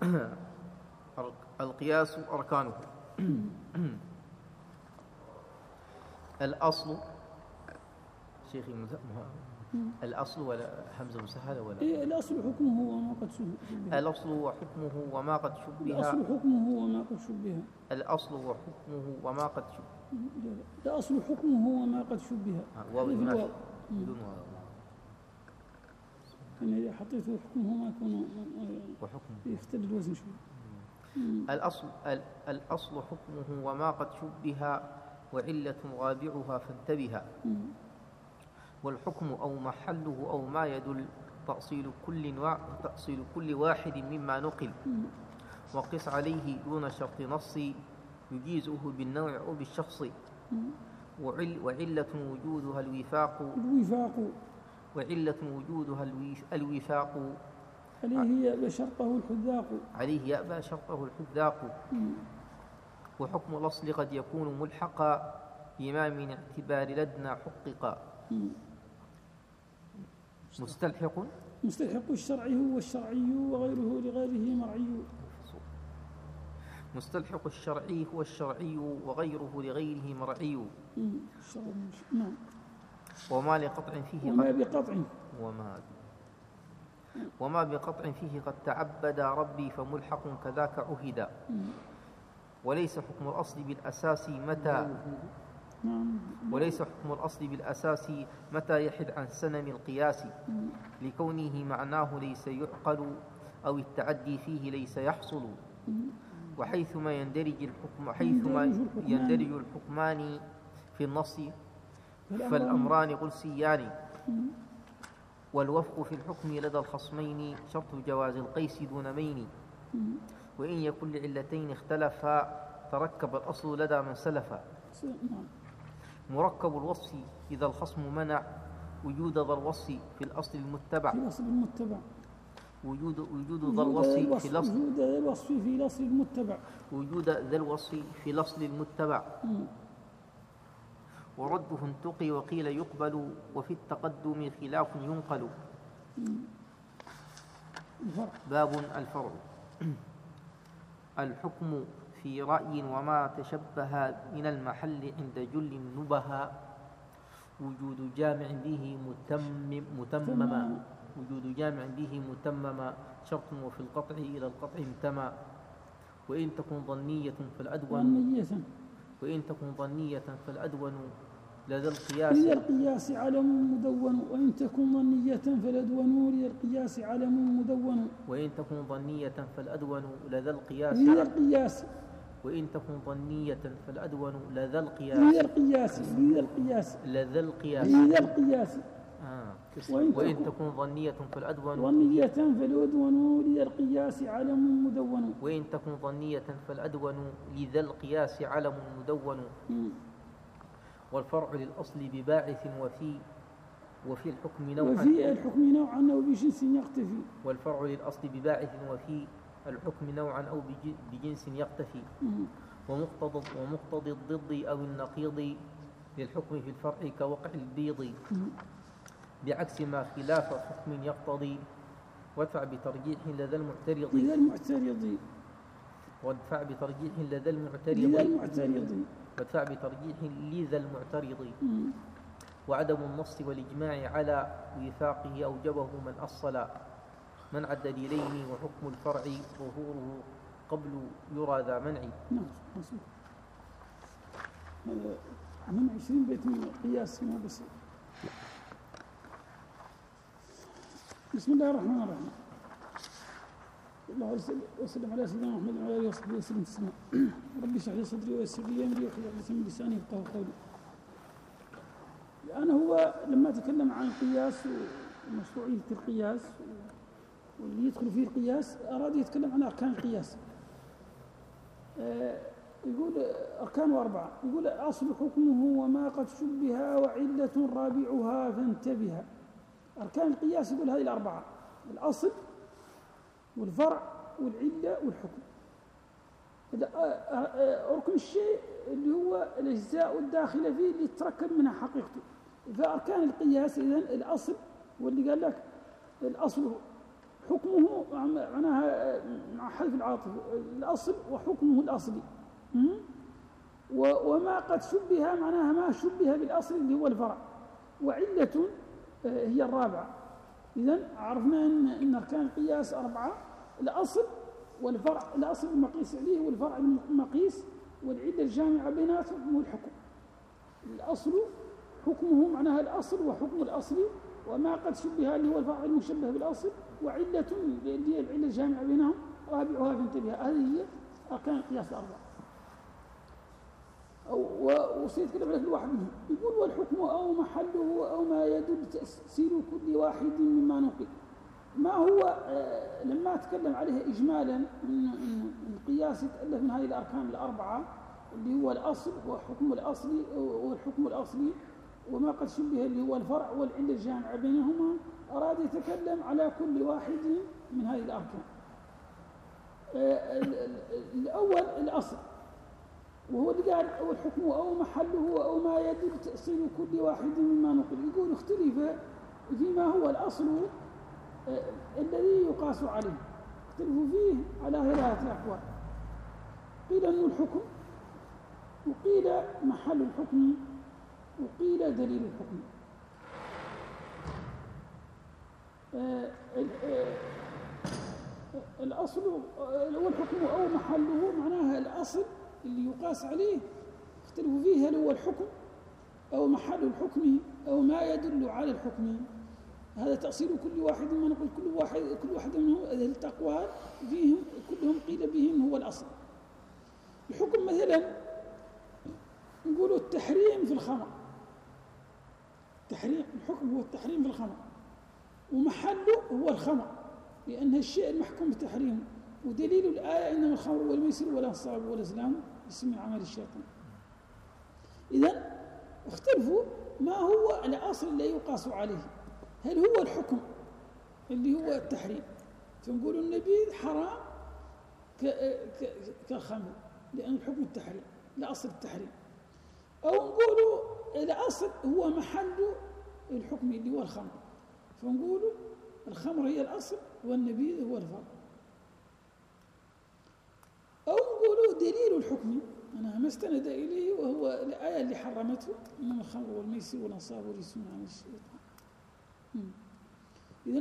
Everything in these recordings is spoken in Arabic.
القياس أركانه. الأصل شيخي الأصل ولا همزة مسهلة ولا إيه؟ الأصل حكمه وما قد شبه. الأصل وحكمه وما قد شبه. الأصل حكمه وما قد شبه. الأصل وحكمه وما قد شبه. الأصل حكمه وما قد شبه. بدون كان إذا حطيته حكمه ما يكون وحكمه يختل الوزن شوي. الأصل حكمه وما قد شبه وعلة رابعها فانتبها. والحكم أو محله أو ما يدل تأصيل كل واحد مما نقل. وقس عليه دون شرط نص يجيزه بالنوع أو بالشخص. وعلة وجودها الوفاق. وعلة وجودها الوفاق عليه يأبى شرطه الحذاق. وحكم الأصل قد يكون ملحقا بما من اعتبار لدنا حققا. مستلحق الشرع هو الشرعي وغيره لغيره مرعي. مستلحق الشرعي هو الشرعي وغيره لغيره مرعي. نعم. وما لقطع فيه وما بقطع فيه قد تعبد ربي فملحق كذاك عهدا. وليس حكم الأصل بالأساس متى يحد عن سنن القياس لكونه معناه ليس يعقل أو التعدي فيه ليس يحصل. وحيثما يندرج الحكمان في النص فالأمران قلسيان. والوفق في الحكم لدى الخصمين شرط جواز القيس دون مين. وإن يكن لعلتين اختلفا تركب الأصل لدى من سلفا. مركب الوصف إذا الخصم منع وجود ذا الوصف في الأصل المتبع. وجود ذا الوصف في الأصل المتبع. ورده انتقي وقيل يقبل وفي التقدم خلاف ينقل. باب الفرع. الحكم في رأي وما تشبه من المحل عند جل نبها. وجود جامع به متمما شرط وفي القطع إلى القطع انتمى. وإن تكن ظنية فالأدون لذا القياس علم مدون. وإن تكن ظنية فالأدون للقياس علم مدون. وإن تكن ظنية فالأدون لذا القياس. وإن تكن ظنية فالأدون لذا القياس علم مدون. وإن تكن ظنية فالأدون لذا القياس علم مدون. والفرع للأصل بباعث وفي الحكم نوعا أو بجنس يقتفي. والفرع للأصل بباعث وفي الحكم نوعا أو بجنس يقتفي. ومقتضي الضد أو النقيض للحكم في الفرع كوقع البيض بعكس ما خلاف حكم يقتضي. وادفع بترجيح لذا المعترض. وعدم النص والإجماع على وفاقه أوجبه من أصل من عد دليلين. وحكم الفرع ظهوره قبل يرى ذا منع. من 20 بيت من القياس ما بس. بسم الله الرحمن الرحيم. الله وسلم على سيدنا محمد وعلى آله وصحبه وسلم تسليما. ربي اشرح لي صدري ويسر لي أمري واحلل عقدة من لساني يفقهوا قولي. الآن هو لما تكلم عن القياس ومشروعية القياس واللي يدخل فيه القياس أراد يتكلم عن أركان القياس. يقول أركانه 4. يقول أصل حكمه وما قد شبه وعلة رابعها فانتبها. أركان القياس يقول هذه 4: الأصل والفرع والعلة والحكم. أركن الشيء اللي هو الأجزاء الداخلة فيه اللي يتركب منها حقيقته. فأركان القياس إذن الأصل، واللي قال لك الأصل حكمه معناها مع حذف العاطف الأصل وحكمه الأصلي. وما قد شبه معناها ما شبه بالأصل اللي هو الفرع، وعلة هي الرابعة. إذن عرفنا أن أركان القياس 4، الأصل والفرع، الأصل المقيس عليه والفرع المقيس، والعلة الجامعة بيناتهم هو الحكم. الأصل حكمه معناها الأصل وحكم الأصلي، وما قد شبه اللي هو الفرع المشبه بالأصل، وعلة اللي هي العلة الجامعة بينهم رابعها فانتبه. هذه هي أركان القياس 4. وسيتكلم على كل واحد منهم. يقول والحكم أو محله أو ما يدل تأثير كل واحد مما نقل. ما هو لما تكلم عليه إجمالا أن القياس يتألف من هذه الأركان 4 اللي هو الأصل وحكم الأصلي والحكم الأصلي وما قد شبه اللي هو الفرع والعلة الجامعة بينهما، أراد يتكلم على كل واحد من هذه الأركان. الأول الأصل، وهو اللي قال والحكم أو محله أو ما يدل تأصيل كل واحد مما نقل. يقول اختلف فيما هو الأصل الذي يقاس عليه، اختلفوا فيه على 3 أقوال. قيل أنه الحكم، وقيل محل الحكم، وقيل دليل الحكم. الأصل والحكم أو محله معناها الأصل اللي يقاس عليه، اختلفوا فيه هل هو الحكم أو محل الحكم أو ما يدل على الحكم. هذا تأصيل كل واحد ما نقول كل واحد منهم هذه الأقوال فيهم كلهم قيل بهم هو الأصل. الحكم مثلا نقولوا التحريم في الخمر، الحكم هو التحريم في الخمر، ومحله هو الخمر لأن الشيء المحكوم بتحريمه، ودليل الآية إنما الخمر والميسر والأنصاب والأزلام اسم من عمل الشيطان. إذن اختلفوا ما هو الأصل اللي يقاس عليه، هل هو الحكم اللي هو التحريم، فنقول النبيذ حرام كالخمر لأن الحكم التحريم لأصل التحريم، أو نقولوا الأصل هو محل الحكم اللي هو الخمر، فنقولوا الخمر هي الأصل والنبيذ هو الفرع. أو نقولوا دليل الحكم أنا ما استند إليه وهو الآية اللي حرمته إنما الخمر والميسر والأنصاب والرجس من عمل الشيطان. إذا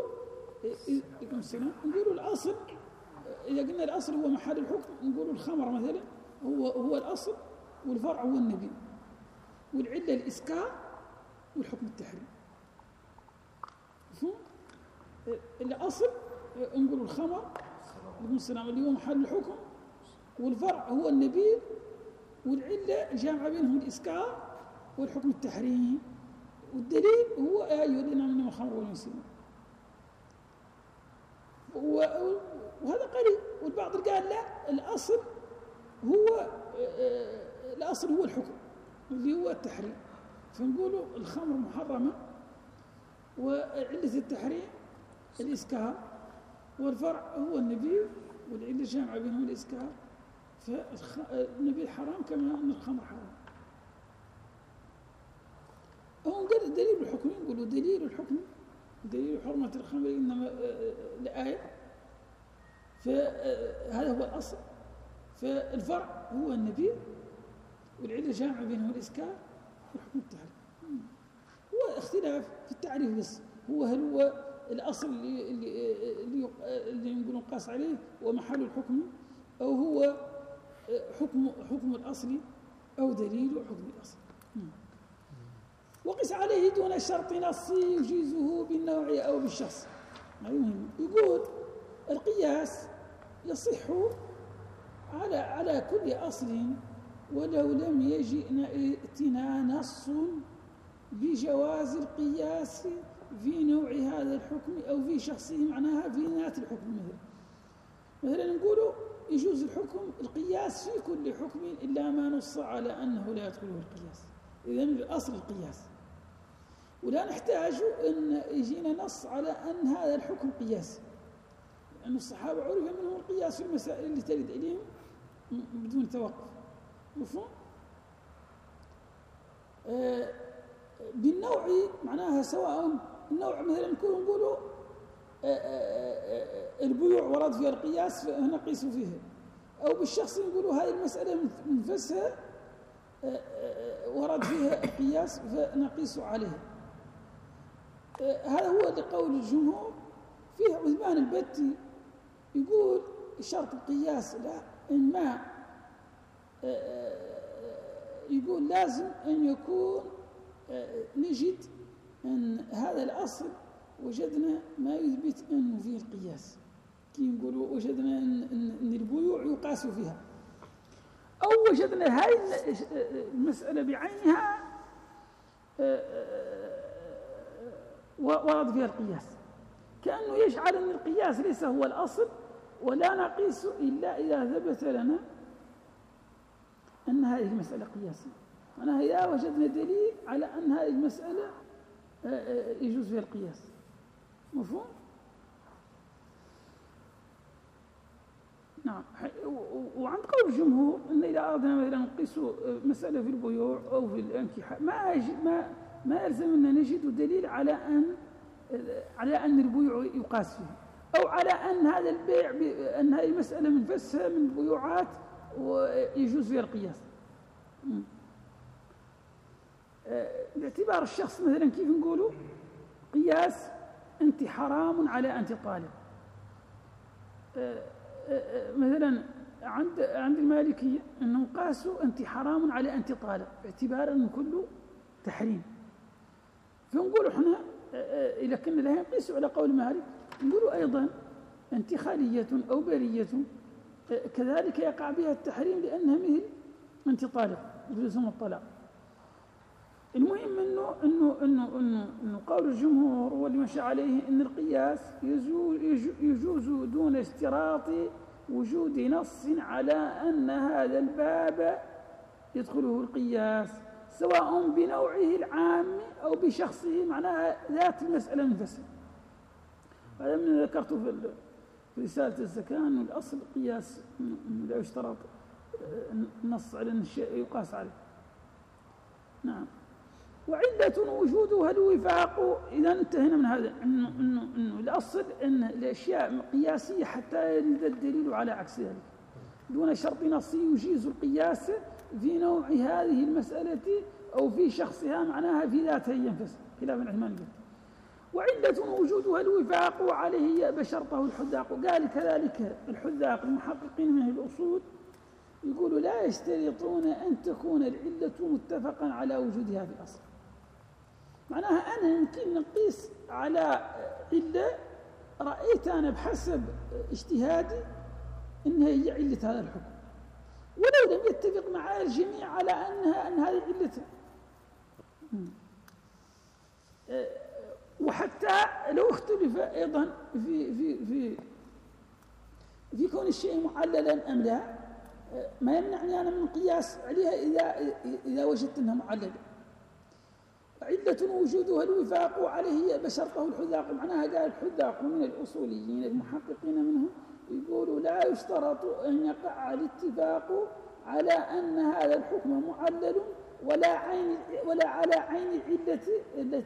نقولوا الأصل، إذا قلنا الأصل هو محل الحكم نقولوا الخمر مثلا هو الأصل والفرع هو النبي، والعلة الإسكار والحكم التحريم. الأصل نقولوا الخمر اللي هو محل الحكم، والفرع هو النبيذ، والعلة الجامعة بينهم الإسكار والحكم التحريم، والدليل هو يدلنا منه الخمر والميسر. وهذا قريب. والبعض قال لا، الأصل هو الحكم اللي هو التحريم، فنقولوا الخمر محرمة وعلة التحريم الإسكار، والفرع هو النبيذ والعلة الجامعة بينهم الإسكار، فالنبيذ حرام كما أن الخمر حرام. أو نقول دليل الحكم، نقولوا دليل الحكم دليل حرمة الخمر إنما الآية، فهذا هو الأصل، فالفرع هو النبيذ والعلة الجامعة بينهم الإسكار والحكم التحريم. هو اختلاف في التعريف بس، هل هو الأصل اللي نقول نقاس عليه ومحل الحكم، أو هو حكم الأصل أو دليل حكم الأصل. وقس عليه دون شرط نصي يجيزه بالنوع أو بالشخص. يقول القياس يصح على كل أصل ولو لم يجئنا نص بجواز القياس في نوع هذا الحكم أو في شخصه، معناها في ذات الحكم. مثلا نقول يجوز القياس في كل حكم إلا ما نص على أنه لا يدخله القياس. إذن الأصل القياس، ولا نحتاج أن يجينا نص على أن هذا الحكم قياس، لأن الصحابة عرف منهم القياس في المسائل اللي ترد إليهم بدون توقف. مفهوم؟ بالنوع معناها سواء النوع مثلا نقولوا البيوع ورد فيها القياس فنقيس فيها، أو بالشخص يقولوا هذه المسألة من نفسها ورد فيها القياس فنقيس عليها. هذا هو لقول الجمهور. فيه عثمان البتي يقول شرط القياس لا إن ما يقول لازم أن يكون نجد أن هذا الأصل وجدنا ما يثبت أنه فيه القياس، كي يقولوا وجدنا أن البيوع يقاس فيها، أو وجدنا هذه المسألة بعينها ورد فيها القياس، كأنه يجعل أن القياس ليس هو الأصل ولا نقيس إلا إذا ثبت لنا أن هذه المسألة قياسية. معناها إذا وجدنا دليل على أن هذه المسألة يجوز فيها القياس. مفهوم؟ نعم. وعند قول الجمهور أن إذا أردنا مثلا نقيس مسألة في البيوع أو في الانكحاء ما يلزم أن نجد دليل على أن البيوع يقاس فيه، أو على أن هذا البيع أن هذه المسألة من نفسها من البيوعات ويجوز فيها القياس. باعتبار الشخص مثلا كيف نقولوا قياس أنت حرام على أنت طالب. مثلا عند المالكية أنهم قاسوا أنت حرام على أنت طالب باعتبار أنه كله تحريم، فنقولوا احنا إذا كنا لا نقيسوا على قول مالك نقولوا أيضا أنت خالية أو برية كذلك يقع بها التحريم لأنها مثل أنت طالب يجوزهم الطلاق. المهم إنه قول الجمهور واللي مشى عليه أن القياس يجوز دون اشتراط وجود نص على أن هذا الباب يدخله القياس سواء بنوعه العام أو بشخصه، معناها ذات المسألة منفصلة. هذا من ذكرته في رسالة الزكاة أنه الأصل القياس لا يشترط النص على أن الشيء يقاس عليه. نعم. وعلة وجودها الوفاق. إذا انتهينا من هذا إنه الأصل أن الأشياء قياسية حتى يرد الدليل على عكس ذلك دون شرط نصي يجيز القياس في نوع هذه المسألة أو في شخصها، معناها في ذاتها ينفس خلاف العثمان. وعلة وجودها الوفاق وعليه بشرطه الحذاق. قال كذلك الحذاق المحققين من الأصول يقولوا لا يشترطون أن تكون العلة متفقا على وجودها في الأصل. معناها أنا يمكن نقيس على علة رأيت أنا بحسب اجتهادي إنها هي علة هذا الحكم، ولو لم يتفق مع الجميع على أن هذه علتها. وحتى لو اختلف أيضا في كون الشيء معللا أم لا، ما يمنعني أنا من قياس عليها إذا وجدت أنها معللة. علة وجودها الوفاق عليه بشرطه الحذاق. معناها قال الحذاق من الأصوليين المحققين منهم يقولوا لا يشترط أن يقع الاتفاق على أن هذا الحكم معلل ولا على عين العلة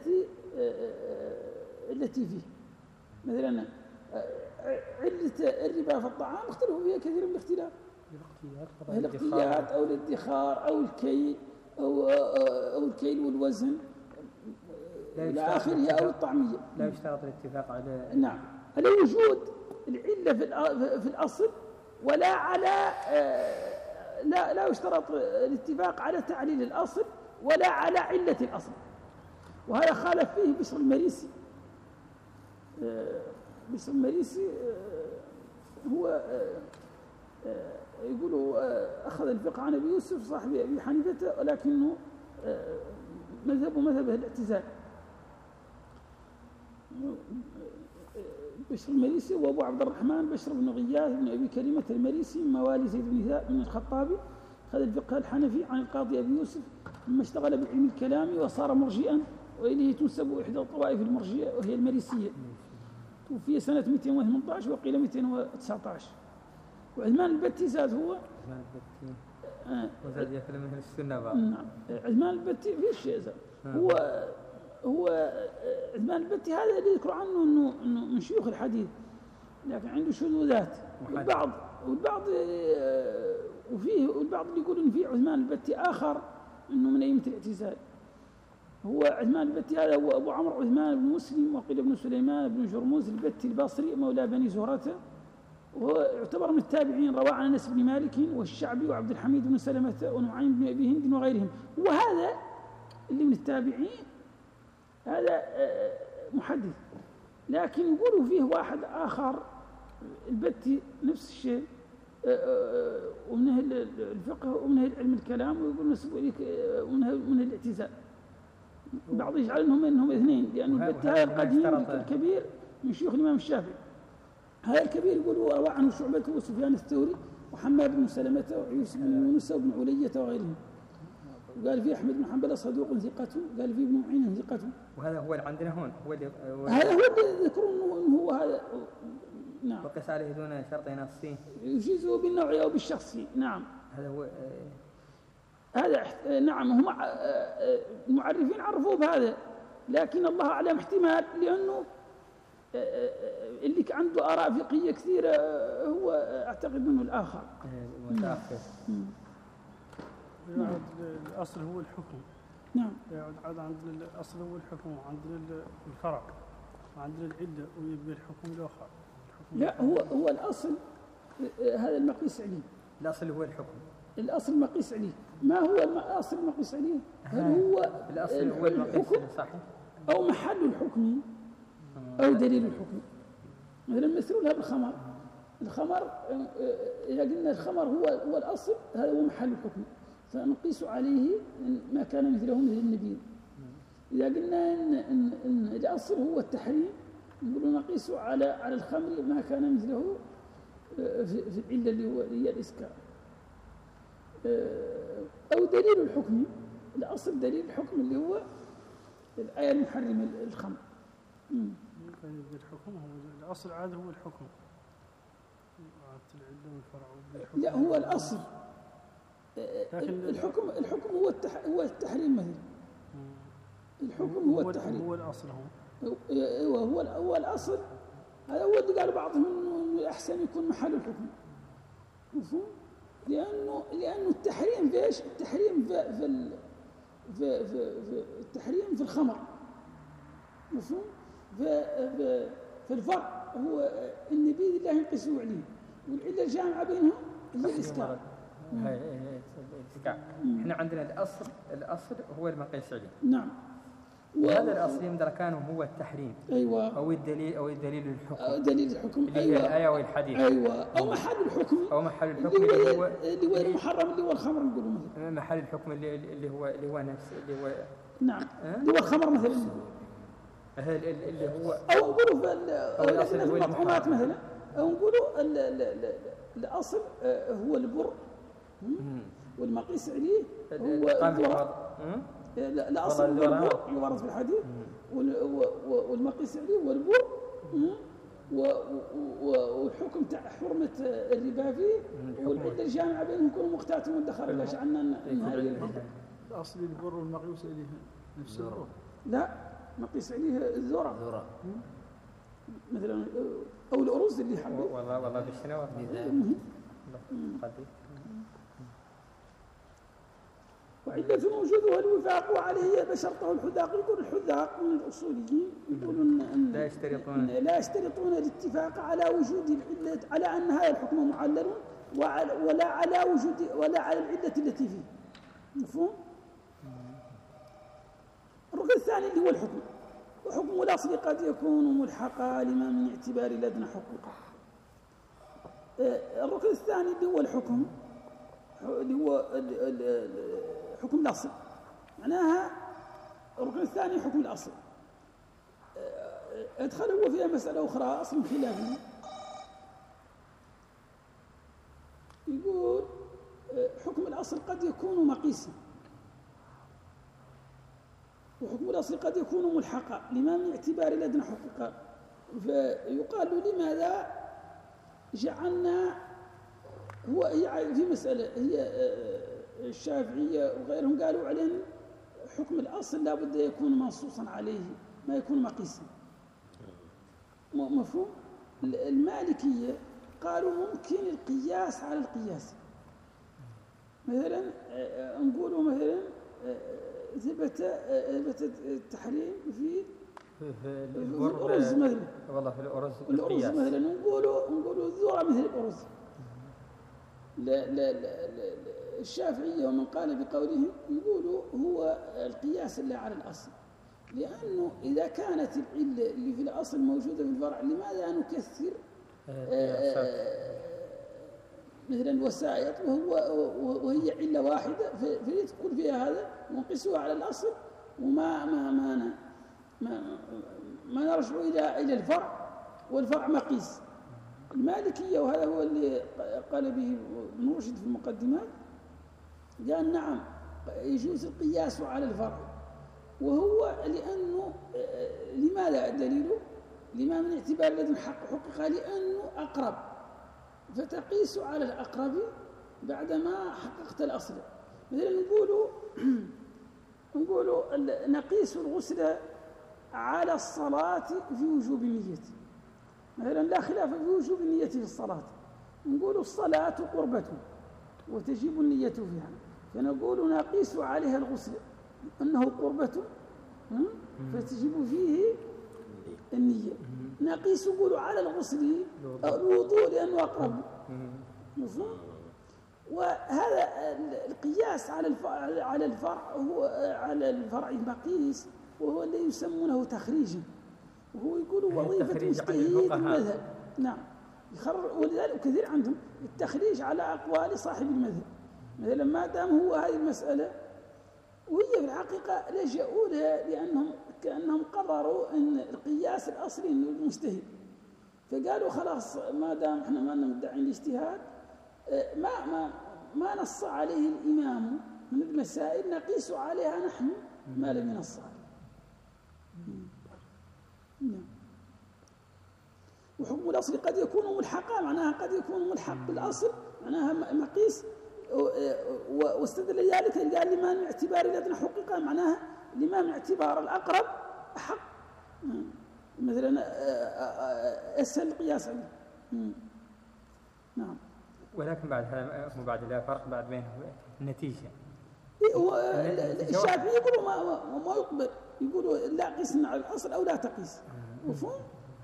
التي فيه. مثلا علة الربا في الطعام اختلفوا فيها كثير من الاختلاف، الاقتيات أو الادخار أو الكيل أو الكيل والوزن إلى آخره أو الطعمية. لا يشترط الاتفاق على نعم على وجود العلة في الأصل ولا على لا يشترط الاتفاق على تعليل الأصل ولا على علة الأصل. وهذا خالف فيه بشر المريسي. بشر المريسي هو يقولوا أخذ الفقه عن أبي يوسف صاحب أبي حنيفة، ولكنه مذهبه مذهب الاعتزال. بشر المريسي وأبو عبد الرحمن بشر بن غياث بن أبي كريمة المريسي من موالي زيد بن الخطابي، أخذ الفقه الحنفي عن القاضي أبي يوسف ثم اشتغل بعلم الكلام وصار مرجئا، وإليه تنسب إحدى الطوائف المرجئة وهي المريسية. توفي سنة 218 وقيل 219. وعثمان البتي زاد هو عثمان البتي وزاد يكلم من السنة بقى. نعم عثمان البتي في شيء زاد هو هو عثمان البتي هذا اللي يذكر عنه انه من شيوخ الحديث، لكن عنده شذوذات. والبعض والبعض اللي يقول ان في عثمان البتي اخر انه من ائمه الاعتزال. هو عثمان البتي هذا هو ابو عمرو عثمان بن مسلم وقيل ابن سليمان بن جرموز البتي البصري مولى بني زهرة، وهو يعتبر من التابعين، روى عن انس بن مالك والشعبي وعبد الحميد بن سلمة ونعيم بن ابي هند وغيرهم. وهذا اللي من التابعين هذا محدث، لكن يقولوا فيه واحد آخر البتي نفس الشيء ومن أهل الفقه ومن أهل علم الكلام، ويقول نسبوا لك ومن أهل الاعتزال. بعض يجعل انهم اثنين، لأن البتي هذا القديم الكبير من شيوخ الإمام الشافعي. هذا الكبير يقولوا روى عنه شعبة وسفيان الثوري وحماد بن سلمة ويوسف بن يونس وابن علية وغيرهم. وقال فيه أحمد بن حنبل صدوق ثقته، قال فيه ابن معين ثقته. وهذا هو اللي عندنا هون، هذا هو اللي ذكروا انه هو هذا. نعم. وقس عليه دون شرط نصي يجيزه بالنوعي او بالشخصي. نعم. هذا هو هذا نعم. هم المعرفين عرفوه بهذا، لكن الله أعلم احتمال، لأنه اللي عنده آراء فقهية كثيرة هو أعتقد منه الآخر. متأخر. يعود الأصل هو الحكم. نعم. يعود عندنا الأصل هو الحكم، وعندنا الفرع، وعندنا العدة ويبقى الحكم الآخر. لا، هو الأصل هذا المقيس عليه. الأصل هو الحكم. الأصل المقيس عليه. ما هو الأصل المقيس عليه؟ هل هو الأصل هو المقيس صحيح أو محل الحكم أو دليل الحكم؟ مثلا مثلها بالخمر. الخمر إذا قلنا الخمر هو الأصل، هذا هو محل الحكم، فنقيس عليه ما كان مثله مثل النبيذ. إذا قلنا إن الأصل هو التحريم، نقول نقيس على الخمر ما كان مثله في العلة اللي هي الإسكار. أو دليل الحكم. الأصل دليل الحكم اللي هو الآية المحرمة الخمر. الحكم هو الأصل، عاد هو الحكم. لا، هو الأصل. الحكم هو التحريم مثلا. الحكم هو التحريم. هو الأصل هو الأصل. هذا هو اللي قال بعضهم إنه الأحسن يكون محل الحكم. مفهوم؟ لأنه التحريم في إيش؟ التحريم في التحريم في الخمر. مفهوم؟ في الفرع هو النبيذ الله ينقسوا عليه، والعلة الجامعة بينهم هي الإسكار. احنا عندنا الأصل هو المقيس عليه. نعم. وهذا الأصل يمدر كان هو التحريم. أيوة. أو الدليل الحكم. دليل الحكم. اللي هي الآية والحديث. أيوة. أو محل الحكم. اللي هو المحرم، اللي هو الخمر نقوله مثلا. محل الحكم اللي هو نفس اللي هو. نعم. اللي هو الخمر مثلا. اللي هو. أو نقوله في المطعومات مثلا. أو نقوله الأصل هو البر، والمقيس عليه هو الذرة. الأصل هو البر يورد في الحديث، والمقيس عليه هو البر، والحكم تاع حرمة الربا فيه، والعدة الجامعة بينهم يكونوا مختاتم والدخل. لا شأننا أن هذه الأصل البر والمقيس عليه نفس البر. لا، مقيس عليه الذرة مثلا، أو الأرز اللي حبه. والله في الشنوات وعلة وجودها الوفاق، وعليه بشرطه الحذاق. يقول الحذاق من الأصوليين يقولون أن لا يشترطون الاتفاق على وجود العلة، على أن هذا الحكم معلل، ولا على العلة التي فيه. مفهوم؟ الركن الثاني اللي هو الحكم. وحكم الأصل قد يكون ملحقا لما من اعتبار لدن حقوقه. الركن الثاني اللي هو الحكم، اللي هو حكم الأصل. معناها الركن الثاني حكم الأصل. أدخل هو فيها مسألة أخرى أصل خلافي. يقول حكم الأصل قد يكون مقيسا، وحكم الأصل قد يكون ملحقا لما من اعتبار لدن حقوقه. فيقال لماذا جعلنا هي في مسألة، هي الشافعية وغيرهم قالوا عليه حكم الأصل لا بد يكون منصوصا عليه، ما يكون مقيسا. مفهوم؟ المالكية قالوا ممكن القياس على القياس. مثلا نقولوا مثلا ثبت التحريم في الأرز مثلا. والله في الأرز مثلا نقولوا الذرة مثل الأرز. لا الشافعية ومن قال بقولهم يقولوا هو القياس لا على الأصل، لأنه إذا كانت العلة اللي في الأصل موجودة في الفرع لماذا نكثر مثلا الوسائط وهي علة واحدة فيدخل فيها هذا ونقيسها على الأصل وما ما ما ما, ما نرجع إلى الفرع والفرع مقيس. المالكية وهذا هو اللي قال به ابن رشد في المقدمات، قال نعم يجوز القياس على الفرع، وهو لأنه لماذا دليله؟ لما من اعتبار الذي حقق لأنه أقرب، فتقيس على الأقرب بعدما حققت الأصل. مثلا نقولوا نقيس الغسل على الصلاة في وجوب النية، مثلا لا خلاف في وجوب النية في الصلاة، نقول الصلاة قربة وتجب النية فيها، فنقول نقيس عليها الغسل أنه قربة فتجب فيه النية. نقيس نقول على الغسل الوضوء لأنه أقرب. وهذا القياس على الفرع هو على الفرع المقيس، وهو الذي يسمونه تخريجا، وهو يقول وظيفة مجتهد المذهب. نعم، ولذلك كثير عندهم التخريج على أقوال صاحب المذهب. مثلا ما دام هو هذه المسألة، وهي في الحقيقة لجأوا لها لأنهم كأنهم قرروا أن القياس الأصلي أنه المجتهد، فقالوا خلاص ما دام احنا ما ندعي الاجتهاد ما نص عليه الإمام من المسائل نقيس عليها نحن ما لم ينص عليه. وحكم الأصل قد يكون ملحقا، معناها قد يكون ملحق بالأصل، معناها مقيس، واستدل ذلك قال لما من اعتبار الذين حقق، معناها لما من اعتبار الأقرب أحق، مثلا أسهل القياس عليه. نعم. ولكن بعد لا فرق بعد بين النتيجة. الشافعي يقولوا ما يقبل، يقولوا لا قسنا على الأصل أو لا تقيس. مفهوم؟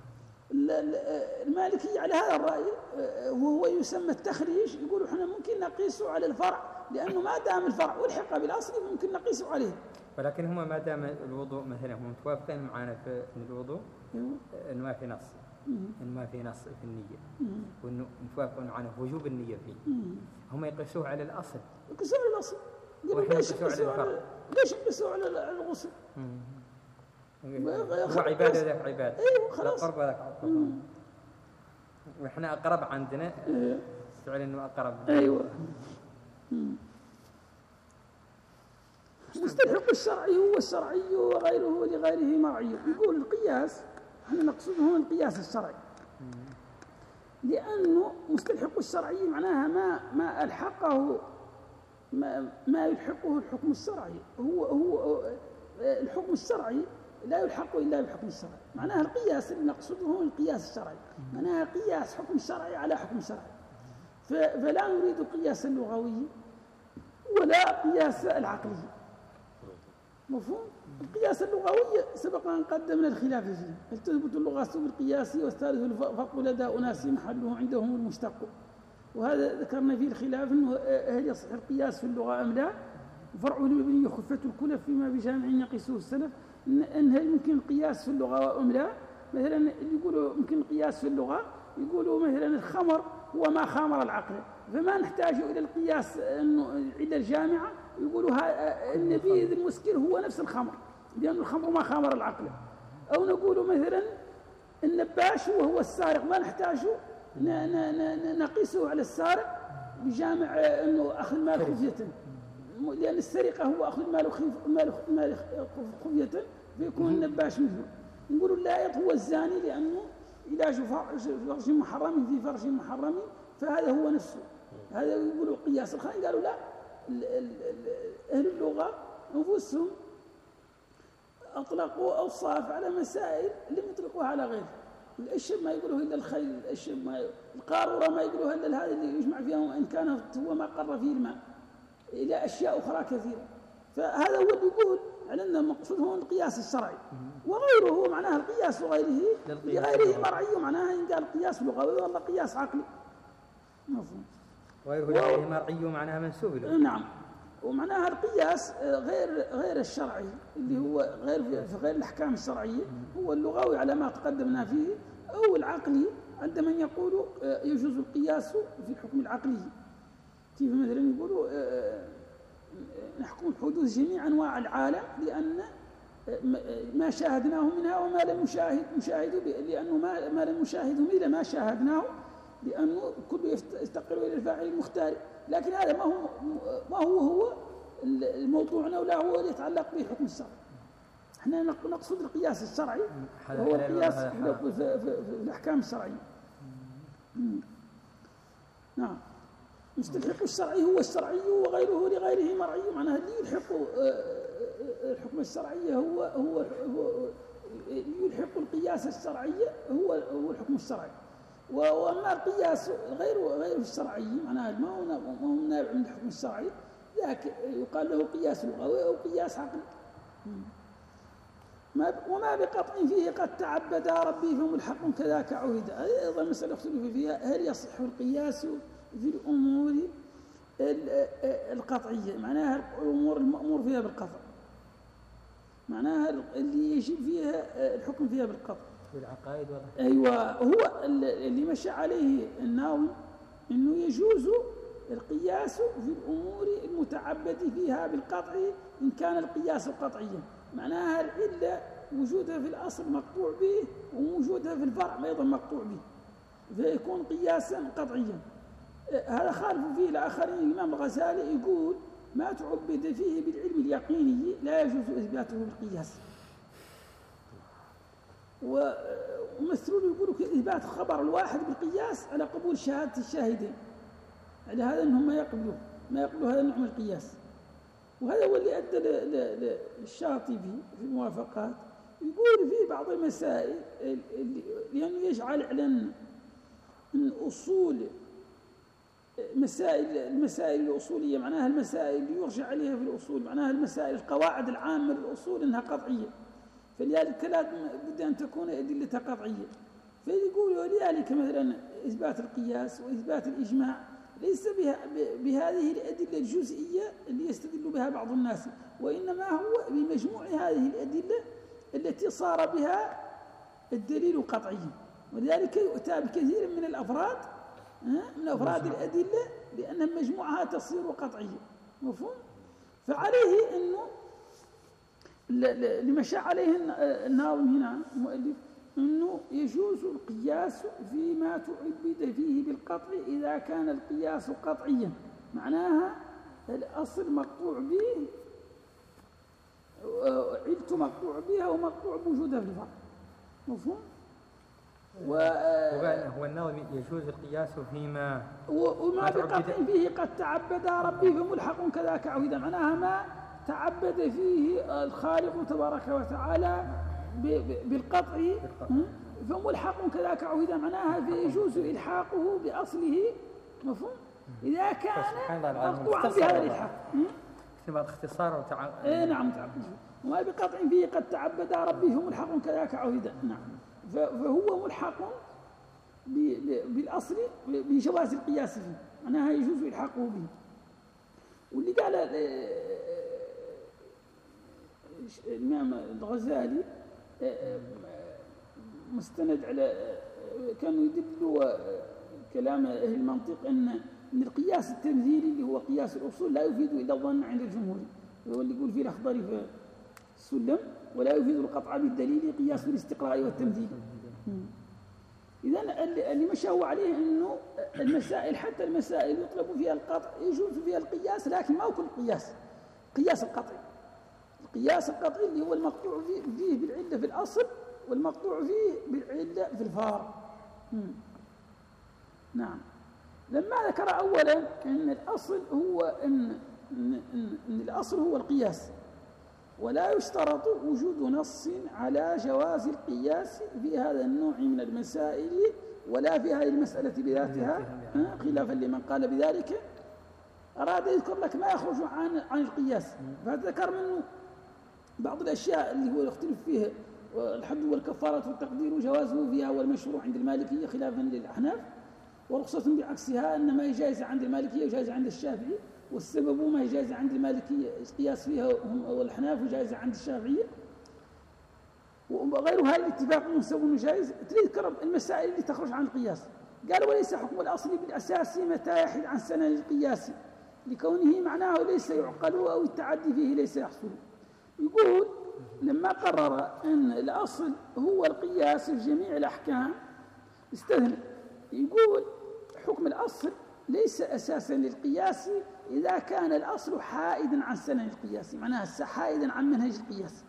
المالكي على هذا الرأي وهو يسمى التخريج، يقولوا احنا ممكن نقيسه على الفرع لأنه ما دام الفرع ألحق بالأصل ممكن نقيسه عليه. ولكن هم ما دام الوضوء مثلا هم متوافقين معنا في الوضوء إنه ما في نص، إنه ما في نص في النية، وإنه متوافقون معنا وجوب النية فيه، هم يقيسوه على الأصل. يقيسوه على الأصل. ليش يقيسوه على الغسل؟ هو عبادة ذاك عبادة. أيوه خلاص. القرب ذاك قرب. وإحنا أقرب عندنا فعلا إنه أقرب. أيوه. مستلحق الشرعي هو الشرعي وغيره لغيره مرعي. يقول القياس احنا نقصده هو القياس الشرعي، لأنه مستلحق الشرعي معناها ما ألحقه ما يلحقه الحكم الشرعي. هو الحكم الشرعي لا يلحق إلا بالحكم الشرعي، معناها القياس اللي نقصده هو القياس الشرعي، معناها قياس حكم الشرعي على حكم شرعي. فلا نريد القياس اللغوي ولا قياس العقلي. مفهوم؟ القياس اللغوي سبق أن قدمنا الخلاف فيه، هل تثبت اللغة بالقياس، والثالث الفرق لدى أناس محله عندهم المشتق، وهذا ذكرنا فيه الخلاف انه هل يصح القياس في اللغة أم لا. فرع المبني خفة الكلف فيما بجامع يقيسه السلف، ان هل ممكن القياس في اللغة أم لا. مثلا يقولوا ممكن القياس في اللغة، يقولوا مثلا الخمر هو ما خامر العقل، فما نحتاج إلى القياس انه العلة الجامعة، يقولوا النبيذ المسكر هو نفس الخمر لأن الخمر ما خامر العقل. أو نقولوا مثلا النباش وهو السارق، ما نحتاجه نقيسه على السارق بجامع انه اخذ المال خفية، لان السرقه هو اخذ المال خفية، فيكون النباش مثله. نقولوا اللايط هو الزاني لانه علاج فرج محرم في فرج محرم، فهذا هو نفسه. هذا يقولوا قياس. الخارج قالوا لا، اهل اللغه انفسهم أطلقوا أوصاف على مسائل لم يطلقوها على غيره. الأشب ما يقولوه إلا الخيل، الأشب ما القارورة ما يقولوها إلا هذا اللي يجمع فيها وإن كان هو ما قر فيه الماء، إلى أشياء أخرى كثيرة. فهذا هو اللي يقول على أن المقصود هو القياس الشرعي، وغيره معناها القياس لغيره مرعي، معناها إن قال قياس لغوي والله قياس عقلي مفهوم. غيره لغيره مرعي معناها منسوب له. نعم، ومعناها القياس غير الشرعي اللي هو غير الأحكام الشرعية، هو اللغوي على ما تقدمنا فيه، أو العقلي عند من يقول يجوز القياس في الحكم العقلي، كيف مثلا يقولوا نحكم حدوث جميع أنواع العالم لأن ما شاهدناه منها وما لم نشاهده لأنه ما لم نشاهده إلا ما شاهدناه، لأنه كله يفتقر إلى الفاعل المختار. لكن هذا ما هو الموضوعنا ولا هو اللي يتعلق به الحكم الشرعي. احنا نقصد القياس الشرعي وهو القياس في الأحكام الشرعية. نعم، مستلحق الشرعي هو الشرعي وغيره لغيره مرعي، معناها اللي يلحق الحكم الشرعي هو يلحق القياس الشرعي هو الحكم الشرعي. وأما القياس غير الشرعي معناها ما هو نابع من الحكم الشرعي، ذاك يقال له قياس لغوي أو قياس عقلي. وما بقطع فيه قد تعبد ربي فملحق كذاك عهد. أيضا مسألة اختلف فيها، هل يصح القياس في الأمور القطعية، معناها الأمور المأمور فيها بالقطع، معناها اللي يجب فيها الحكم فيها بالقطع في العقائد. أيوة، هو اللي مشى عليه الناوي أنه يجوز القياس في الأمور المتعبد فيها بالقطع إن كان القياس قطعيا، معناها العلة وجودها في الأصل مقطوع به ووجودها في الفرع أيضا مقطوع به، فيكون قياسا قطعيا. هذا خالف فيه الآخرين. الإمام الغزالي يقول ما تعبد فيه بالعلم اليقيني لا يجوز إثباته بالقياس. ومثلون يقولوا إثبات خبر الواحد بالقياس على قبول شهادة الشاهدين، على هذا أنهم ما يقبلوا هذا النوع من القياس. وهذا هو اللي أدى للشاطبي في الموافقات يقول في بعض المسائل لأنه يجعل على أن أصول المسائل الأصولية معناها المسائل اللي يرجع عليها في الأصول، معناها المسائل القواعد العامة للأصول إنها قطعية، فلذلك لا بد أن تكون أدلتها قطعية. فيقول ولذلك مثلا إثبات القياس وإثبات الإجماع ليس بهذه الأدلة الجزئية اللي يستدل بها بعض الناس، وإنما هو بمجموع هذه الأدلة التي صار بها الدليل قطعيا. ولذلك يؤتى بكثير من الأفراد من أفراد الأدلة لأن مجموعها تصير قطعية، مفهوم؟ فعليه أنه اللي مشى عليه الناظم هنا المؤلف أنه يجوز القياس فيما تعبد فيه بالقطع إذا كان القياس قطعيا، معناها الأصل مقطوع به، علته مقطوع بها ومقطوع بوجودها في الفرع، مفهوم؟ هو الناظم يجوز القياس فيما وما بقطع فيه قد تعبد ربي فملحق كذاك عهدا، معناها ما تعبد فيه الخالق تبارك وتعالى بالقطع فملحق كذاك عهدا، معناها فيجوز إلحاقه بأصله، مفهوم؟ إذا كان مقطوعا بهذا الإلحاق. بعض اختصار نعم، وما بقطع فيه قد تعبد ربي فملحق كذاك عهدا. نعم، فهو ملحق بالأصل بجواز القياس فيه، معناها يجوز إلحاقه به. واللي قال الإمام الغزالي مستند على كانوا يدلوا كلام أهل المنطق أن القياس التمثيلي اللي هو قياس الأصول لا يفيد إلا الظن عند الجمهور، هو اللي يقول فيه الأخضري في السلم ولا يفيد القطع بالدليل قياس بالاستقراء والتمثيل. إذن اللي مشى هو عليه أنه المسائل حتى المسائل يطلب فيها القطع يجوز فيها القياس، لكن ما هو كل قياس القطعي. القياس القطعي اللي هو المقطوع فيه بالعلة في الأصل والمقطوع فيه بالعلة في الفار. نعم، لما ذكر أولا أن الأصل هو أن الأصل هو القياس، ولا يشترط وجود نص على جواز القياس في هذا النوع من المسائل ولا في هذه المسألة بذاتها، خلافا لمن قال بذلك. أراد يذكر لك ما يخرج عن القياس، فذكر منه بعض الأشياء اللي هو يختلف فيها، الحد والكفارة والتقدير وجوازه فيها والمشروع عند المالكية خلافا للأحناف، ورخصة بعكسها أن ما هي جائزة عند المالكية وجائزة عند الشافعي، والسبب ما هي جائزة عند المالكية قياس فيها والأحناف وجائزة عند الشافعية، وغير هذا الاتفاق مسوي جائز. تذكر المسائل اللي تخرج عن القياس. قال وليس حكم الأصل بالأساس متى يحيد عن سنن القياس لكونه معناه ليس يعقل أو التعدي فيه ليس يحصل. يقول لما قرر أن الأصل هو القياس في جميع الأحكام استثنى، يقول حكم الأصل ليس أساسا للقياس إذا كان الأصل حائدا عن سنن القياس، معناها حائدا عن منهج القياس،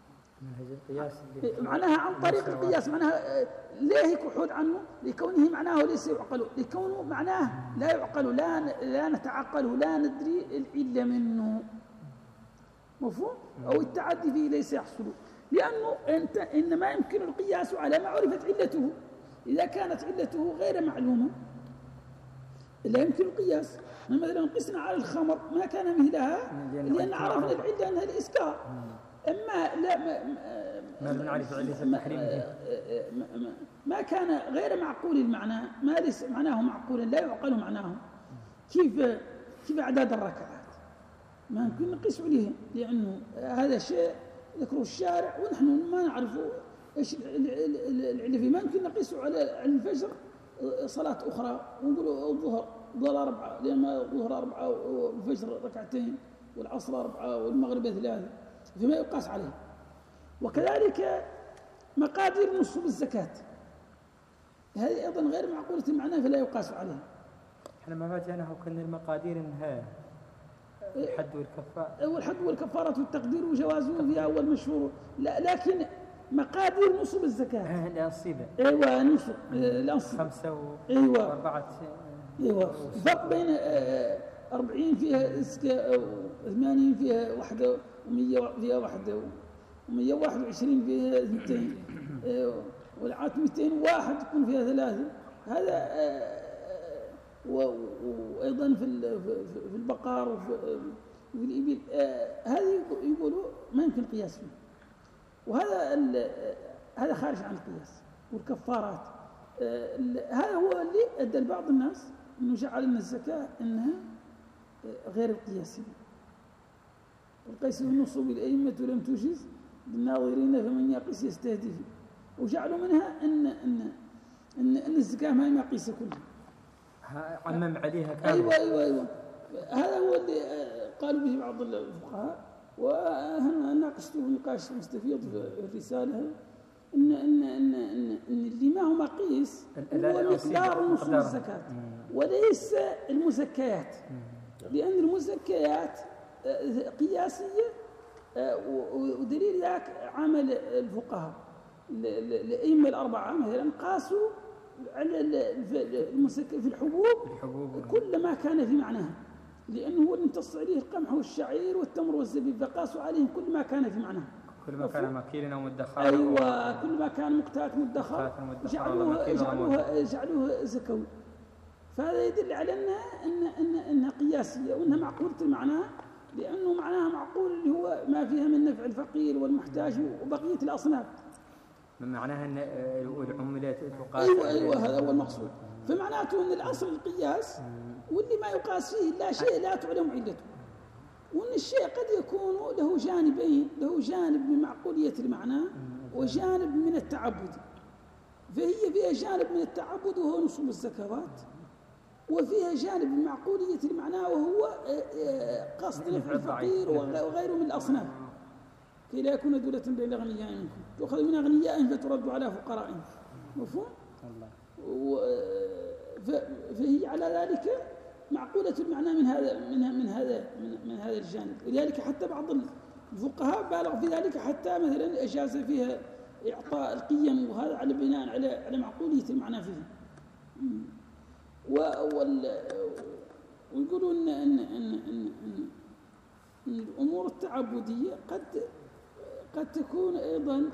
معناها عن طريق القياس، معناها ليه يكحود عنه؟ لكونه معناه ليس يعقل، لكونه معناه لا يعقل، لا نتعقل، لا ندري العلة منه، مفهوم؟ أو التعدي فيه ليس يحصل، لأنه إنما يمكن القياس على ما عرفت علته. إذا كانت علته غير معلومة لا يمكن القياس. مثلا قسنا على الخمر ما كان مثلها لأن عرفنا العلة أنها الإسكار، أما لا ما نعرف علة التحريم ما كان غير معقول المعنى، ما ليس معناه معقولا لا يعقل معناه. كيف أعداد الركعات ما يمكن نقيس عليه، لأنه هذا شيء ذكره الشارع ونحن ما نعرف إيش العلة فيه. ما يمكن نقيس على الفجر صلاة أخرى ونقول الظهر 4، لأن الظهر 4 والفجر ركعتين والعصر 4 والمغرب 3، فيما يقاس عليه. وكذلك مقادير نصب الزكاة هذه أيضا غير معقولة المعنى فلا يقاس عليها. احنا ما فاتناه كن المقادير انها الحد والكفارة والحد والكفارة والتقدير وجوازه فيها أول مشهور، لكن مقادير نصب الزكاة الأنصبة أيوة نصب الأنصبة 5 أيوة و4 أيوة فرق بين 40 فيها 80 فيها واحدة و100 فيها واحدة و121 فيها 2 والعات 201 تكون فيها 3. هذا وأيضا في البقار وفي الإبل هذه يقولوا ما يمكن قياس فيه، وهذا خارج عن القياس. والكفارات هذا هو اللي أدى لبعض الناس أنه جعل أن الزكاة أنها غير القياسية. والقيس في النصوب الأئمة لم تجز بالناظرين فمن يقيس يستهدف، وجعلوا منها أن الزكاة ما هي مقيسة كلها، عمم عليها كامل. أيوة هذا هو اللي قالوا به بعض الفقهاء، وأنا ناقشته نقاش مستفيض في الرسالة إن اللي ما هو مقيس هو مقدار نصوب الزكاة وليس المزكيات، لأن المزكيات قياسية، ودليل ذاك عمل الفقهاء الأئمة الأربعة مثلا قاسوا على المزكي في الحبوب كل ما كان في معناها، لأنه هو ينتص عليه القمح والشعير والتمر والزبيب، فقاسوا عليهم كل ما كان في معناها، كل ما كان مكيلا أو مدخرا. أيوة كل ما كان مقتات مدخر جعلوه زكوي. فهذا يدل على أنها قياسية وأنها معقولة المعنى، لأنه معناها معقول اللي هو ما فيها من نفع الفقير والمحتاج وبقية الأصناف. معناها أن العملات تقاس. أيوة هذا هو المقصود. فمعناته أن الأصل القياس، واللي ما يقاس فيه لا شيء لا تعلم علته، وأن الشيء قد يكون له جانبين، له جانب من معقولية المعنى وجانب من التعبد. فهي فيها جانب من التعبد وهو نصوب الزكوات، وفيها جانب من معقولية المعنى وهو قصد نفع الفقير وغيره من الأصناف، كي لا يكون دولة بين أغنياء منكم تؤخذ من أغنيائهم فترد على فقرائهم. مفهوم؟ فهي على ذلك معقولة المعنى من هذا الجانب. ولذلك حتى بعض الفقهاء بالغ في ذلك، حتى مثلا أجاز فيها إعطاء القيم، وهذا على بناء على معقولية المعنى فيه. ويقولون أن الأمور التعبدية قد قد تكون أيضا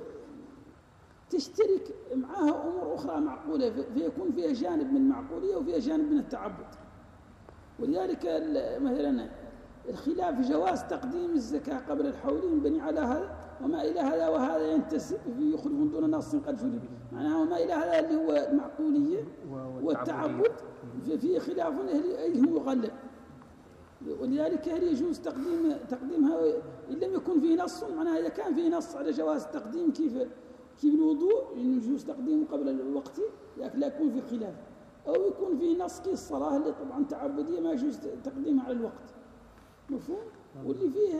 تشترك معها أمور أخرى معقولة، فيكون فيها جانب من المعقولية وفيها جانب من التعبد. ولذلك مثلا الخلاف في جواز تقديم الزكاة قبل الحول ينبني على هذا وما إلى هذا، وهذا ينتسب في يخرج دون نص قد فهم، معناها وما إلى هذا اللي هو المعقولية والتعبد في خلاف هل هو يغلب. ولذلك هل يجوز تقديمها إن لم يكن فيه نص، معناها إذا كان فيه نص على جواز تقديم كيف الوضوء إنه يجوز تقديمه قبل الوقت، لكن لا يكون في خلاف، أو يكون فيه نص كالصلاة اللي طبعا تعبدية ما يجوز تقديمها على الوقت، مفهوم؟ واللي فيه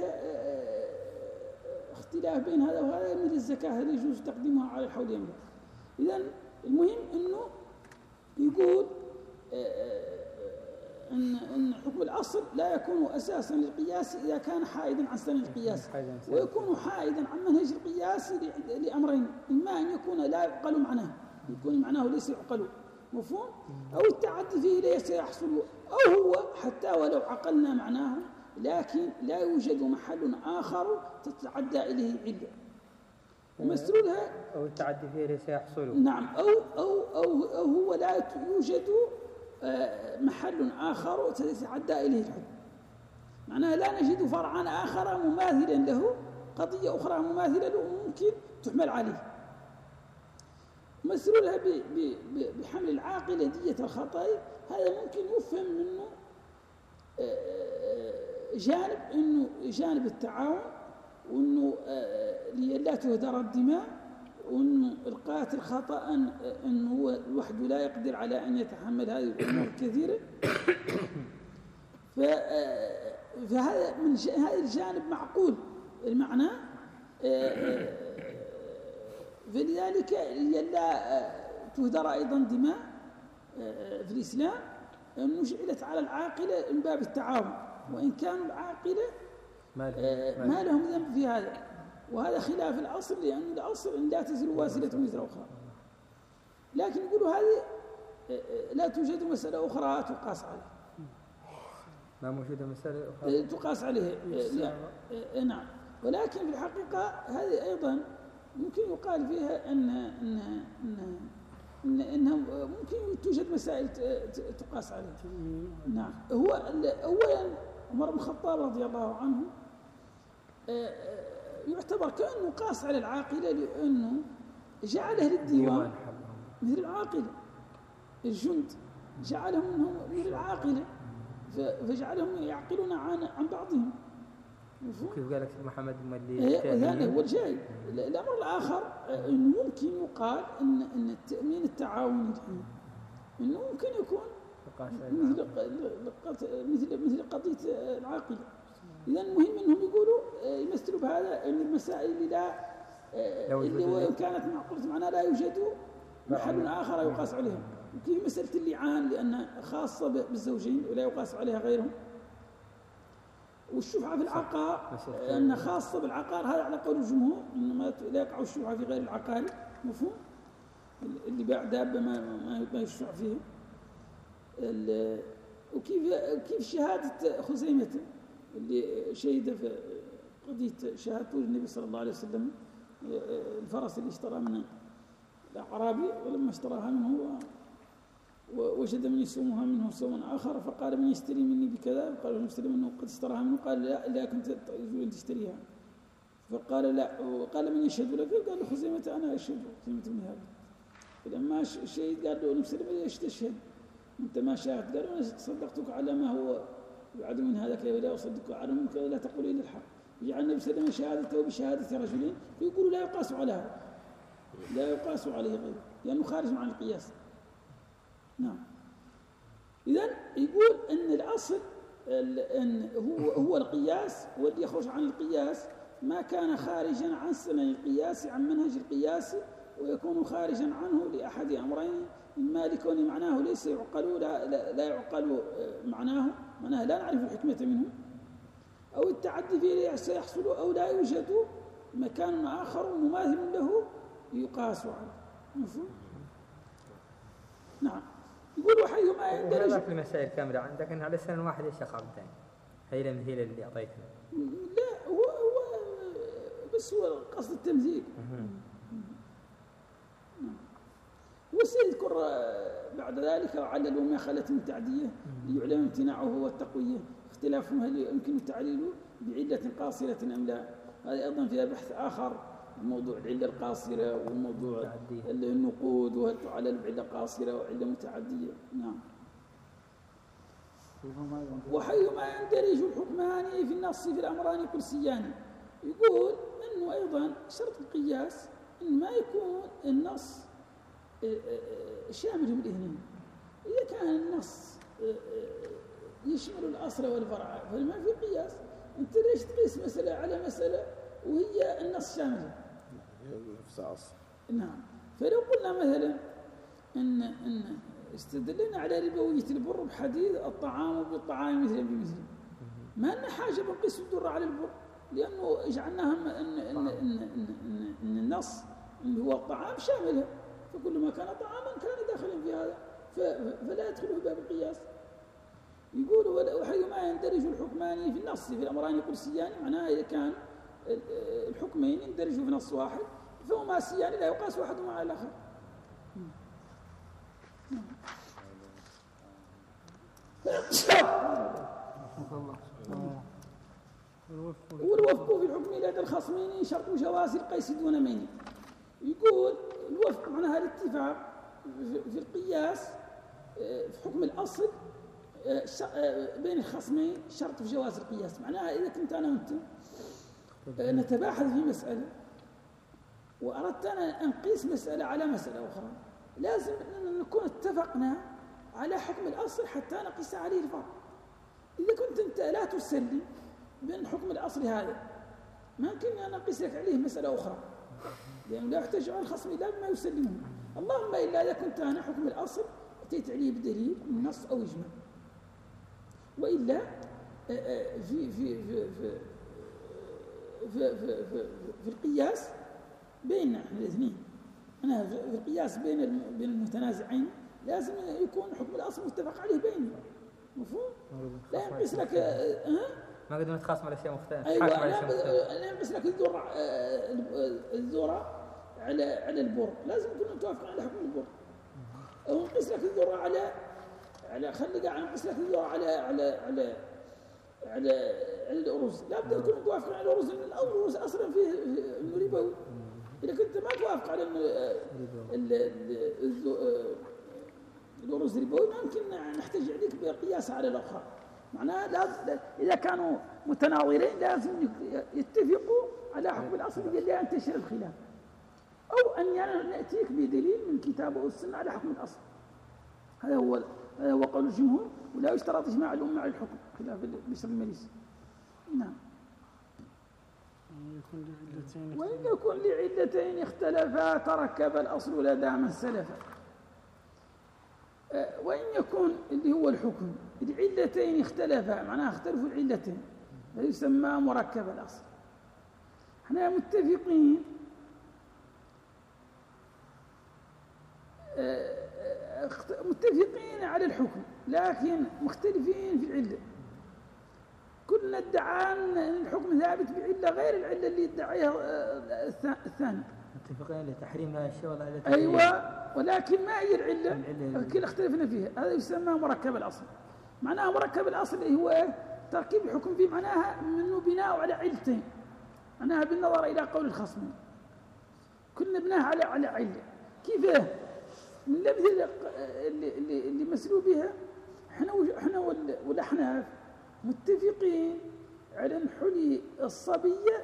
اختلاف بين هذا وهذا من الزكاة هل يجوز تقديمها على الحول يوم. إذن المهم إنه يقول أن حكم الأصل لا يكون أساسا للقياس إذا كان حائدا عن سنن القياس، ويكون حائدا عن منهج القياس لأمرين: إما أن يكون لا يعقل معناه، يكون معناه ليس يعقل، مفهوم؟ أو التعدي فيه ليس يحصل، أو هو حتى ولو عقلنا معناه لكن لا يوجد محل آخر تتعدى إليه العلة. ومثلها أو التعدي فيه ليس يحصل. نعم، أو هو لا يوجد محل آخر تتعدى إليه الحكم، معناها لا نجد فرعا آخر مماثلا له، قضية أخرى مماثلة له ممكن تحمل عليه. مثلها بحمل العاقلة دية الخطأ، هذا ممكن يفهم منه جانب إنه جانب التعاون، وإنه لا تهدر الدماء، وإنه القاتل خطأ إنه هو لوحده لا يقدر على أن يتحمل هذه الأمور الكثيرة. فهذا من هذا الجانب معقول المعنى، فلذلك لا تهدر أيضا دماء في الإسلام، أنه جعلت على العاقلة من باب التعاون، وإن كانوا العاقلة ما لهم ذنب في هذا، وهذا خلاف الأصل، لأن الأصل أن لا تزر وازرة وزر أخرى. لكن يقولوا هذه لا توجد مسألة أخرى تقاس عليها، ما موجودة مسألة أخرى تقاس عليها، نعم. ولكن في الحقيقة هذه أيضا ممكن يقال فيها إنها ممكن توجد مسائل تقاس عليها. نعم. هو أولا عمر بن الخطاب رضي الله عنه يعتبر كأنه قاس على العاقلة، لأنه جعله للديوان مثل العاقلة، الجند جعلهم منهم مثل العاقلة، فجعلهم يعقلون عن بعضهم. كيف قال لك محمد هذا هو الجاي. الأمر الآخر إنه ممكن يقال إن التأمين التعاوني إنه ممكن يكون مثل قضية العاقلة. إذا المهم إنهم يقولوا يمثلوا بهذا إن المسائل اللي كانت معقولة معنا لا يوجد محل آخر يقاس عليها. وكيف مسألة اللعان لأنها خاصة بالزوجين ولا يقاس عليها غيرهم، والشفعة في العقار أنها خاصة بالعقار، هذا على قول الجمهور إنما لا يقع الشفعة في غير العقار، مفهوم؟ اللي باع دابة ما يشفع فيه. وكيف شهادة خزيمة اللي شهد في قضية شهادته النبي صلى الله عليه وسلم، الفرس اللي اشترى من الأعرابي، ولما اشتراها منه ووجد من يسومها منه سوما آخر، فقال من يشتري مني بكذا؟ قال المسلم أنه قد اشتراها منه، قال لا كنت يجوز أن تشتريها، فقال لا، وقال من يشهد لك؟ قال له خزيمة أنا أشهد، خزيمة بن هابت. فلما الشهيد قال له المسلم ليش تشهد؟ أنت ما شاهد؟ قال أنا صدقتك على ما هو يعد من هذا كيف لا أصدقك على منك لا تقول إلا الحق. يجعل النبي صلى الله عليه وسلم شهادته بشهادة رجلين، فيقولوا لا يقاس على هذا، لا يقاس عليه غيره لأنه خارج عن القياس. نعم. إذن يقول أن الأصل أن هو القياس، واللي يخرج عن القياس ما كان خارجا عن سنن القياس، عن منهج القياس، ويكون خارجا عنه لأحد أمرين: إما لكون معناه ليس يعقل، لا يعقل معناه لا نعرف الحكمة منه، أو التعدي فيه سيحصل، أو لا يوجد مكان آخر مماثل له يقاس عليه، مفهوم؟ نعم. يقول وحيثما يندرج. وهذا في المسائل كاملة عندك أن على سنة واحد إيش أخذ ثاني؟ هي المثيلة اللي أعطيتها. لا، هو بس هو قصد التمثيل. وسيذكر بعد ذلك وعللوا ما خلت من تعدية ليعلم امتناعه والتقوية، اختلافهم هل يمكن تعليله بعلة قاصرة أم لا. هذا أيضا فيها بحث آخر، موضوع العلة القاصرة وموضوع النقود، وهل تعلل بعلة قاصرة وعلة متعدية. نعم. وحيثما يندرج الحكمان في النص في الأمران قرسيان، يقول أنه أيضا شرط القياس أن ما يكون النص شامل بالاثنين. إذا كان النص يشمل الأصل والفرع فما في قياس. أنت ليش تقيس مسألة على مسألة وهي النص شامل؟ نعم. فلو قلنا مثلا إن استدلنا على ربوية البر بحديث الطعام بالطعام مثلا بمثل، ما لنا حاجة بنقيس الدر على البر، لأنه جعلناها إن النص اللي هو الطعام شاملها، فكل ما كان طعاما كان داخلا في هذا، فلا يدخل في باب القياس. يقول وحيثما يندرج الحكمان في النص في الأمران القرسيان، معناها إذا كان الحكمين يندرجوا في نص واحد فهما سيان لا يقاس واحدهما على الآخر. والوفق في الحكم لدى الخصمين شرط جواز القيس دون مين. يقول الوفق معناها الاتفاق في القياس في حكم الأصل بين الخصمين شرط في جواز القياس. معناها إذا كنت أنا وأنت نتباحث في مسألة وأردت أنا أن نقيس مسألة على مسألة أخرى، لازم أن نكون اتفقنا على حكم الأصل حتى نقيس عليه الفرق. إذا كنت أنت لا تسلم بأن حكم الأصل هذا، ما يمكن أن نقيس لك عليه مسألة أخرى، لأنه لا يحتاج على الخصم إلا بما يسلمه. اللهم إلا إذا كنت أنا حكم الأصل أتيت عليه بدليل من نص أو إجماع، وإلا في في في في في, في, في, في القياس بيننا احنا الاثنين، أنا في القياس بين المتنازعين لازم يكون حكم الأصل متفق عليه بيننا. مفهوم؟ لا ينقص لك ما قدرنا نتخاصم على أشياء مختلفة. أيوة، لا ينقص لك الذرة على البر، لازم نكون متوافقين على حكم البر. أو نقص لك الذرة على خلي قاعد نقص لك الذرة على الأرز، لا بد نكون متوافقين على الأرز، لأن الأرز أصلا فيه ربوي. إذا كنت ما توافق على الأرز ربوي ما يمكن نحتاج عليك بقياس على الأخرى. معناها لازم إذا كانوا متناظرين لازم يتفقوا على حكم الأصل اللي ينتشر الخلاف، أو أن نأتيك بدليل من الكتاب والسنة على حكم الأصل. هذا هو قول الجمهور، ولا يشترط إجماع الأمة على الحكم خلاف بشر المريسي. نعم. وإن يكن لعلتين اختلفا تركب الأصل لدى من سلفا. وإن يكون اللي هو الحكم لعلتين اختلفا، معناها اختلفوا العلتين، هذا يسمى مركب الأصل. احنا متفقين على الحكم لكن مختلفين في العلة. كلنا ادعى أن الحكم ثابت بعلة غير العلة اللي ادعيها الثاني. متفقين لتحريم الأشياء ولا لتحريم. أيوة، ولكن ما هي العلة كل اختلفنا فيها. هذا يسمى مركب الأصل. معناها مركب الأصل اللي هو تركيب الحكم فيه، معناها منه بناء على علتين، معناها بالنظر إلى قول الخصمين كلنا بناه على علة. كيف من الأمثلة اللي مسلوا بها احنا والأحناف متفقين على أن حلي الصبية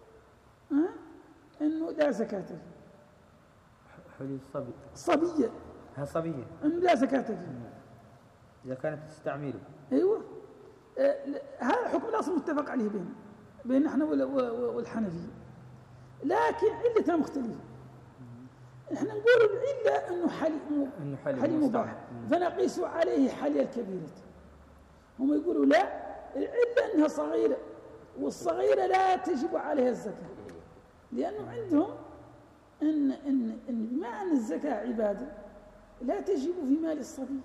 أنه لا زكاة فيه. حلي الصبية صبية أنه لا زكاة فيه إذا كانت تستعمله. أيوة، هذا حكم الأصل متفق عليه بين نحن والحنفية، لكن علتها مختلفة. احنا نقول العلة أنه حلي مباح، فنقيس عليه حلي الكبيرة. هم يقولوا لا، العلة أنها صغيرة، والصغيرة لا تجب عليها الزكاة، لأنه عندهم أن بما أن الزكاة عبادة لا تجب في مال الصبي.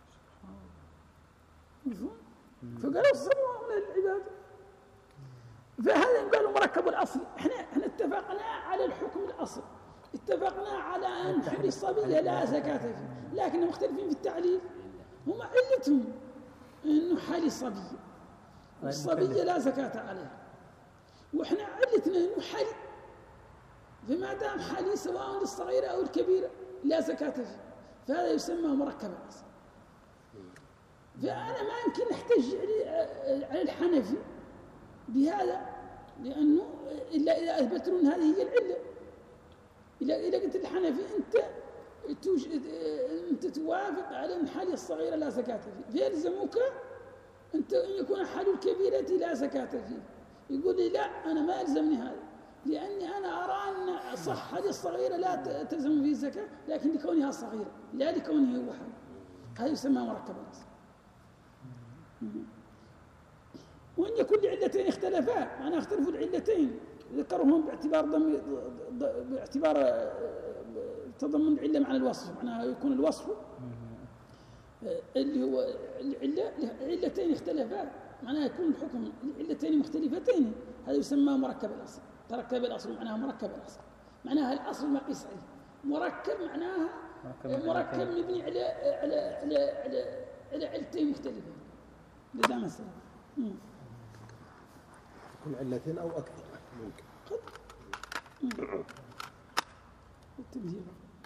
فقالوا الصبي من العبادة. فهذا يقال مركب الأصل. احنا اتفقنا على الحكم الأصل، اتفقنا على أن حل الصبية لا زكاة فيه، لكن مختلفين في التعليل. هم علتهم أنه حل الصبية لا زكاة عليها، وإحنا علتنا أنه حل، فما دام حلي سواء للصغيرة أو الكبيرة لا زكاة فيه، فهذا يسمى مركب الأصل. فأنا ما يمكن أحتج على الحنفي بهذا، لأنه إلا إذا أثبت أن هذه هي العلة. إذا قلت الحنفي أنت توافق على أن حل الصغيرة لا زكاة فيه، فيلزمك أنت أن يكون حل الكبيرة لا زكاة فيه. يقول لي لا، أنا ما يلزمني هذا، لأني أنا أرى أن صح حل الصغيرة لا تلزم فيه الزكاة، لكن لكونها صغيرة لا لكونه هو حل. هذا يسمى مركب الأصل. وإن يكون لعلتين اختلفا، معناها اختلفوا العلتين ذكرهم باعتبار تضمن العلة معنى الوصف، معناها يكون الوصف اللي هو العلة علتين اختلفا، معناها يكون الحكم علتين مختلفتين، هذا يسمى مركب الأصل. تركب الأصل معناها مركب الأصل، معناها الأصل مقيس عليه. مركب معناها مركب مبني على علتين مختلفتين. لذا مثلا يكون علتين أو أكثر ممكن. التمثيل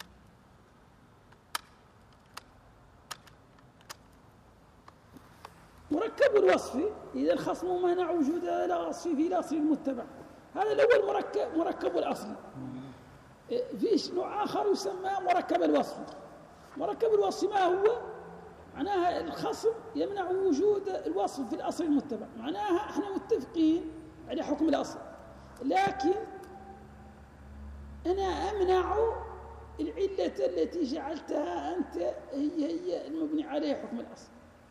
مركب الوصف إذا الخصم مانع وجود الوصف في الأصل المتبع. هذا الأول مركب الأصل. فيش نوع آخر يسمى مركب الوصف. مركب الوصف ما هو؟ معناها الخصم يمنع وجود الوصف في الأصل المتبع، معناها احنا متفقين على حكم الأصل، لكن أنا أمنع العلة التي جعلتها أنت هي المبني عليها حكم الأصل.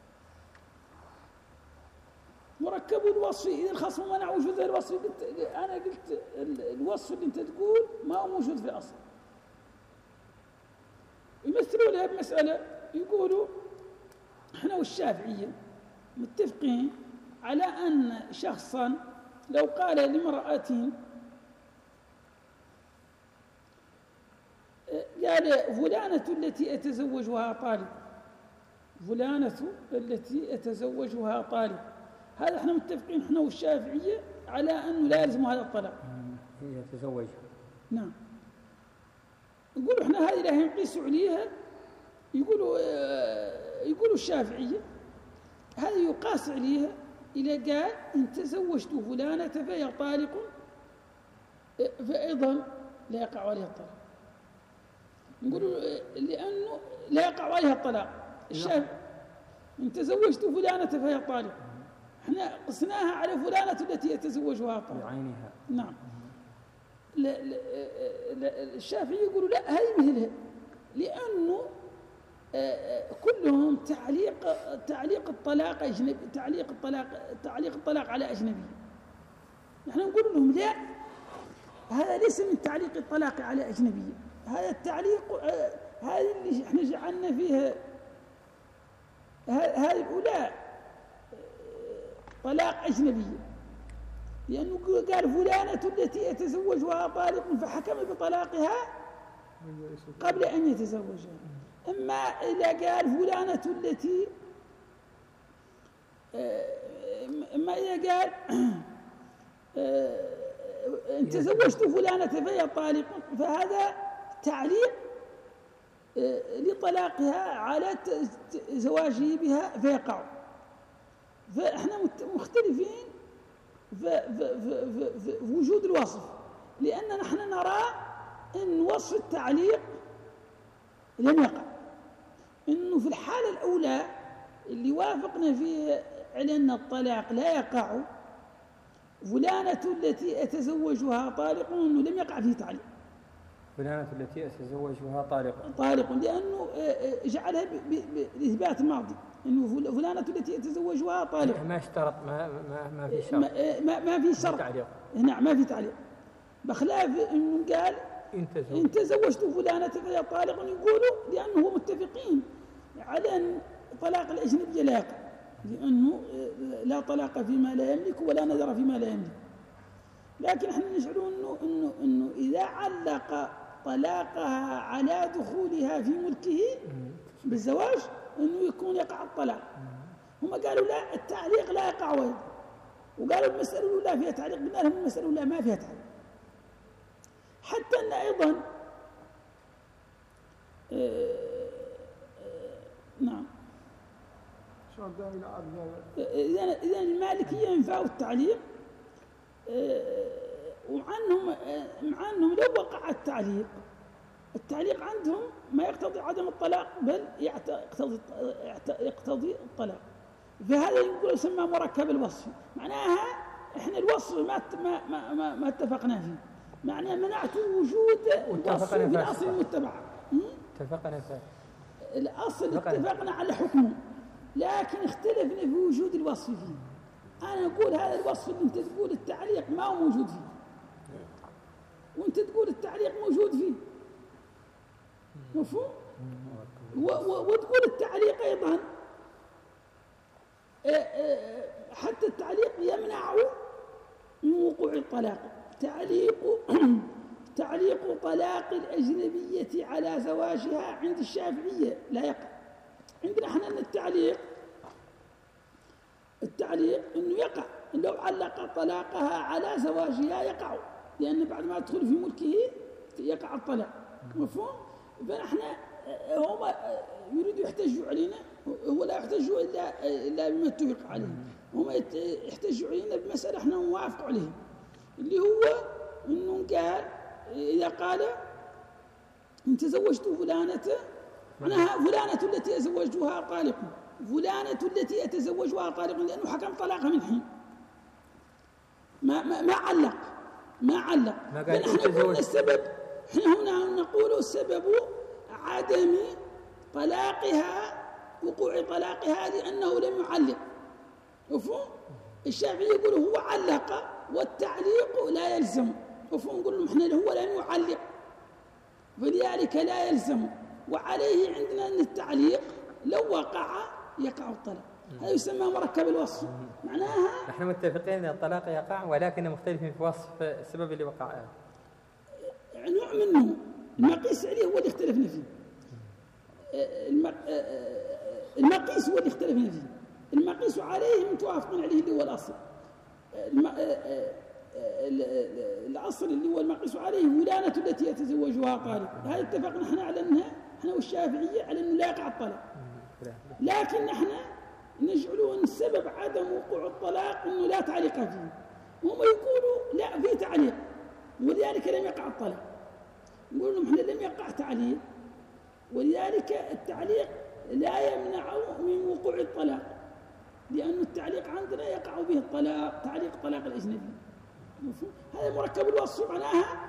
مركب الوصف إذا الخصم منع وجود الوصف، أنا قلت الوصف اللي أنت تقول ما هو موجود في الأصل. يمثلوا لها بمسألة، يقولوا احنا والشافعية متفقين على أن شخصا لو قال لامرأة قال فلانة التي أتزوجها طالب، فلانة التي أتزوجها طالب، هذا احنا متفقين احنا والشافعية على أنه لا يلزم هذا الطلاق. هي تزوجها. نعم. يقولوا احنا هذه لا ينقيس عليها، يقولوا الشافعية هذه يقاس عليها إذا قال إن تزوجت فلانة فهي طالق، فأيضا لا يقع عليها الطلاق. نقولوا لأنه لا يقع عليها الطلاق. الشافعي إن تزوجت فلانة فهي طالق، احنا قسناها على فلانة التي يتزوجها طالق بعينها. نعم. لا الشافعي يقولوا لا، هذه مثلها، لأنه كلهم تعليق الطلاق أجنبي، تعليق الطلاق على أجنبي. نحن نقول لهم لا، هذا ليس من تعليق الطلاق على أجنبي، هذا التعليق هذه اللي احنا جعلنا فيها هذه الأولى طلاق أجنبي، لأنه قال فلانة التي يتزوجها طالق فحكم بطلاقها قبل أن يتزوجها. أما إذا قال فلانة التي إن تزوجت فلانة فهي طالق، فهذا تعليق لطلاقها على زواجه بها فيقع. فإحنا مختلفين في وجود الوصف، لأن نحن نرى أن وصف التعليق لم يقع، إنه في الحالة الأولى اللي وافقنا فيه على أن الطلاق لا يقع، فلانة التي أتزوجها طالق، أنه لم يقع فيه تعليق. فلانة التي أتزوجها طالق لأنه جعلها بإثبات الماضي، إنه فلانة التي أتزوجها طالق. ما اشترط، ما في شرط، ما في شرط. نعم ما في تعليق، بخلاف إنه قال إن تزوجت فلانة فهي طالق، يقولوا لأنه متفقين على أن طلاق الأجنبية لا يقع، لأنه لا طلاق فيما لا يملك ولا نذر فيما لا يملك. لكن احنا نشعر إنه إذا علق طلاقها على دخولها في ملكه بالزواج إنه يكون يقع الطلاق. هم قالوا لا، التعليق لا يقع ويد، وقالوا المسألة الأولى فيها تعليق، قلنا لهم المسألة الأولى ما فيها تعليق. حتى أن أيضا نعم إذا المالكية ينفعوا التعليق، مع أنهم لو وقع التعليق عندهم ما يقتضي عدم الطلاق، بل يقتضي الطلاق. فهذا يقول يسمى مركب الوصف، معناها احنا الوصف ما اتفقنا فيه، معناه منعت وجود الوصف في الأصل المتبع. اتفقنا فيه الأصل اتفقنا على حكمه، لكن اختلفنا في وجود الوصف فيه. أنا أقول هذا الوصف اللي أنت تقول التعليق ما هو موجود فيه، وأنت تقول التعليق موجود فيه، مفهوم؟ وتقول التعليق أيضا حتى التعليق يمنع من وقوع الطلاق. تعليق طلاق الأجنبية على زواجها عند الشافعية لا يقع. عندنا احنا أن التعليق أنه يقع، لو علق طلاقها على زواجها يقع، لأن بعد ما تدخل في ملكه يقع الطلاق، مفهوم؟ فنحن هم يريدوا يحتجوا علينا، هو لا يحتجوا إلا بما اتفق عليه، هم يحتجوا علينا بمسألة احنا نوافق عليه، اللي هو أنه قال إذا قال إن تزوجت فلانة، معناها فلانة التي أزوجتها طالق، فلانة التي أتزوجها طالق، لأنه حكم طلاقها من حين ما علق. فنحن قلنا السبب، احنا هنا نقول السبب عدم وقوع طلاقها لأنه لم يعلق، مفهوم؟ الشافعي يقول هو علق والتعليق لا يلزم، مفهوم؟ نقول لهم احنا هو لم يعلق فلذلك لا يلزم، وعليه عندنا أن التعليق لو وقع يقع الطلاق. هذا يسمى مركب الوصف، معناها نحن متفقين أن الطلاق يقع، ولكن مختلفين في وصف السبب اللي وقع. نوع منه المقيس عليه هو اللي اختلفنا فيه، المقيس هو اللي اختلفنا فيه، المقيس عليه متوافقين عليه اللي هو الأصل. الأصل اللي هو المقيس عليه فلانة التي يتزوجها طالق، هذا اتفقنا احنا على أنها، احنا والشافعية على أنه لا يقع الطلاق، لكن احنا نجعله أن السبب عدم وقوع الطلاق أنه لا تعليق فيه، هم يقولوا لا فيه تعليق ولذلك لم يقع الطلاق. نقول لهم احنا لم يقع تعليق، ولذلك التعليق لا يمنع من وقوع الطلاق، لأن التعليق عندنا يقع به الطلاق، تعليق طلاق الأجنبي، مفهوم؟ هذا مركب الوصف، معناها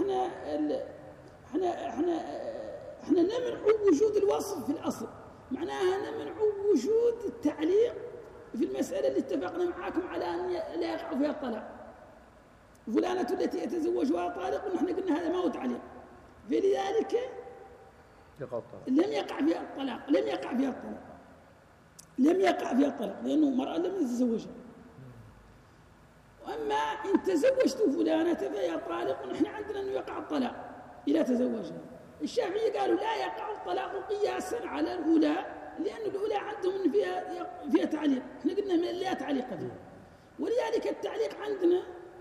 احنا نمنع وجود الوصف في الأصل، معناها نمنع وجود التعليق في المسألة اللي اتفقنا معاكم على أن لا يقع فيها الطلاق. فلانة التي يتزوجها طالق، ونحن قلنا هذا ما هو تعليق، فلذلك لم يقع فيها الطلاق، لم يقع فيها الطلاق لأنه مرأة لم يتزوجها. وأما إن تزوجت فلانة فهي طالق، ونحن عندنا أنه يقع الطلاق إذا تزوجها. الشافعي قالوا لا يقع الطلاق قياسا على الأولى، لأن الأولى عندهم إن فيها تعليق، احنا قلنا لا تعليق فيها، ولذلك التعليق عندنا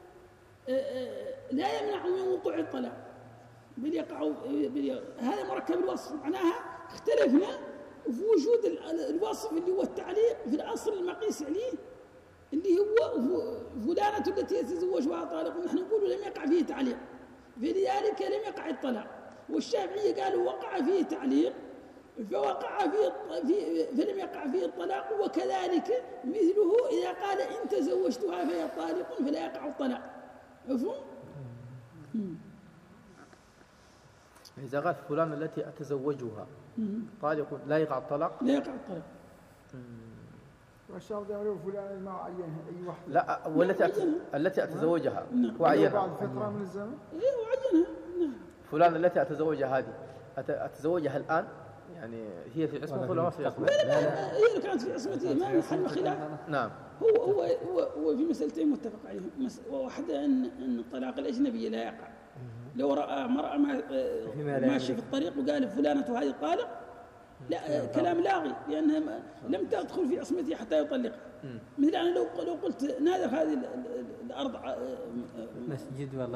لا يمنع من وقوع الطلاق، بل يقع. هذا مركب الوصف، معناها اختلفنا في وجود الوصف اللي هو التعليق في الأصل المقيس عليه اللي هو فلانة التي يتزوجها طالق، ونحن نقول لم يقع فيه تعليق، فلذلك لم يقع الطلاق. والشافعية قالوا وقع فيه تعليق فلم يقع فيه الطلاق، وكذلك مثله إذا قال إن تزوجتها فهي طالق فلا يقع الطلاق، مفهوم؟ إذا قال فلان التي أتزوجها طالق لا يقع الطلاق، لا يقع الطلاق. والشرط يعرف فلان ما عينها أي واحدة، لا التي أتزوجها وعينها بعد فترة من الزمن وعينها. فلان التي أتزوجها هذه أتزوجها الآن يعني هي في عصمته ولا في عصمته؟ لا هي كانت في عصمته ما محل خلاف. نعم. هو في مسألتين متفق عليهم. واحدة أن الطلاق الأجنبي لا يقع. لو رأى مرأة ماشية في الطريق وقال فلانة هذه طالق، لا كلام لاغي، لأنها لم تدخل في عصمته حتى يطلقها. مثل أنا لو قلت نادر هذه الأرض مسجد والله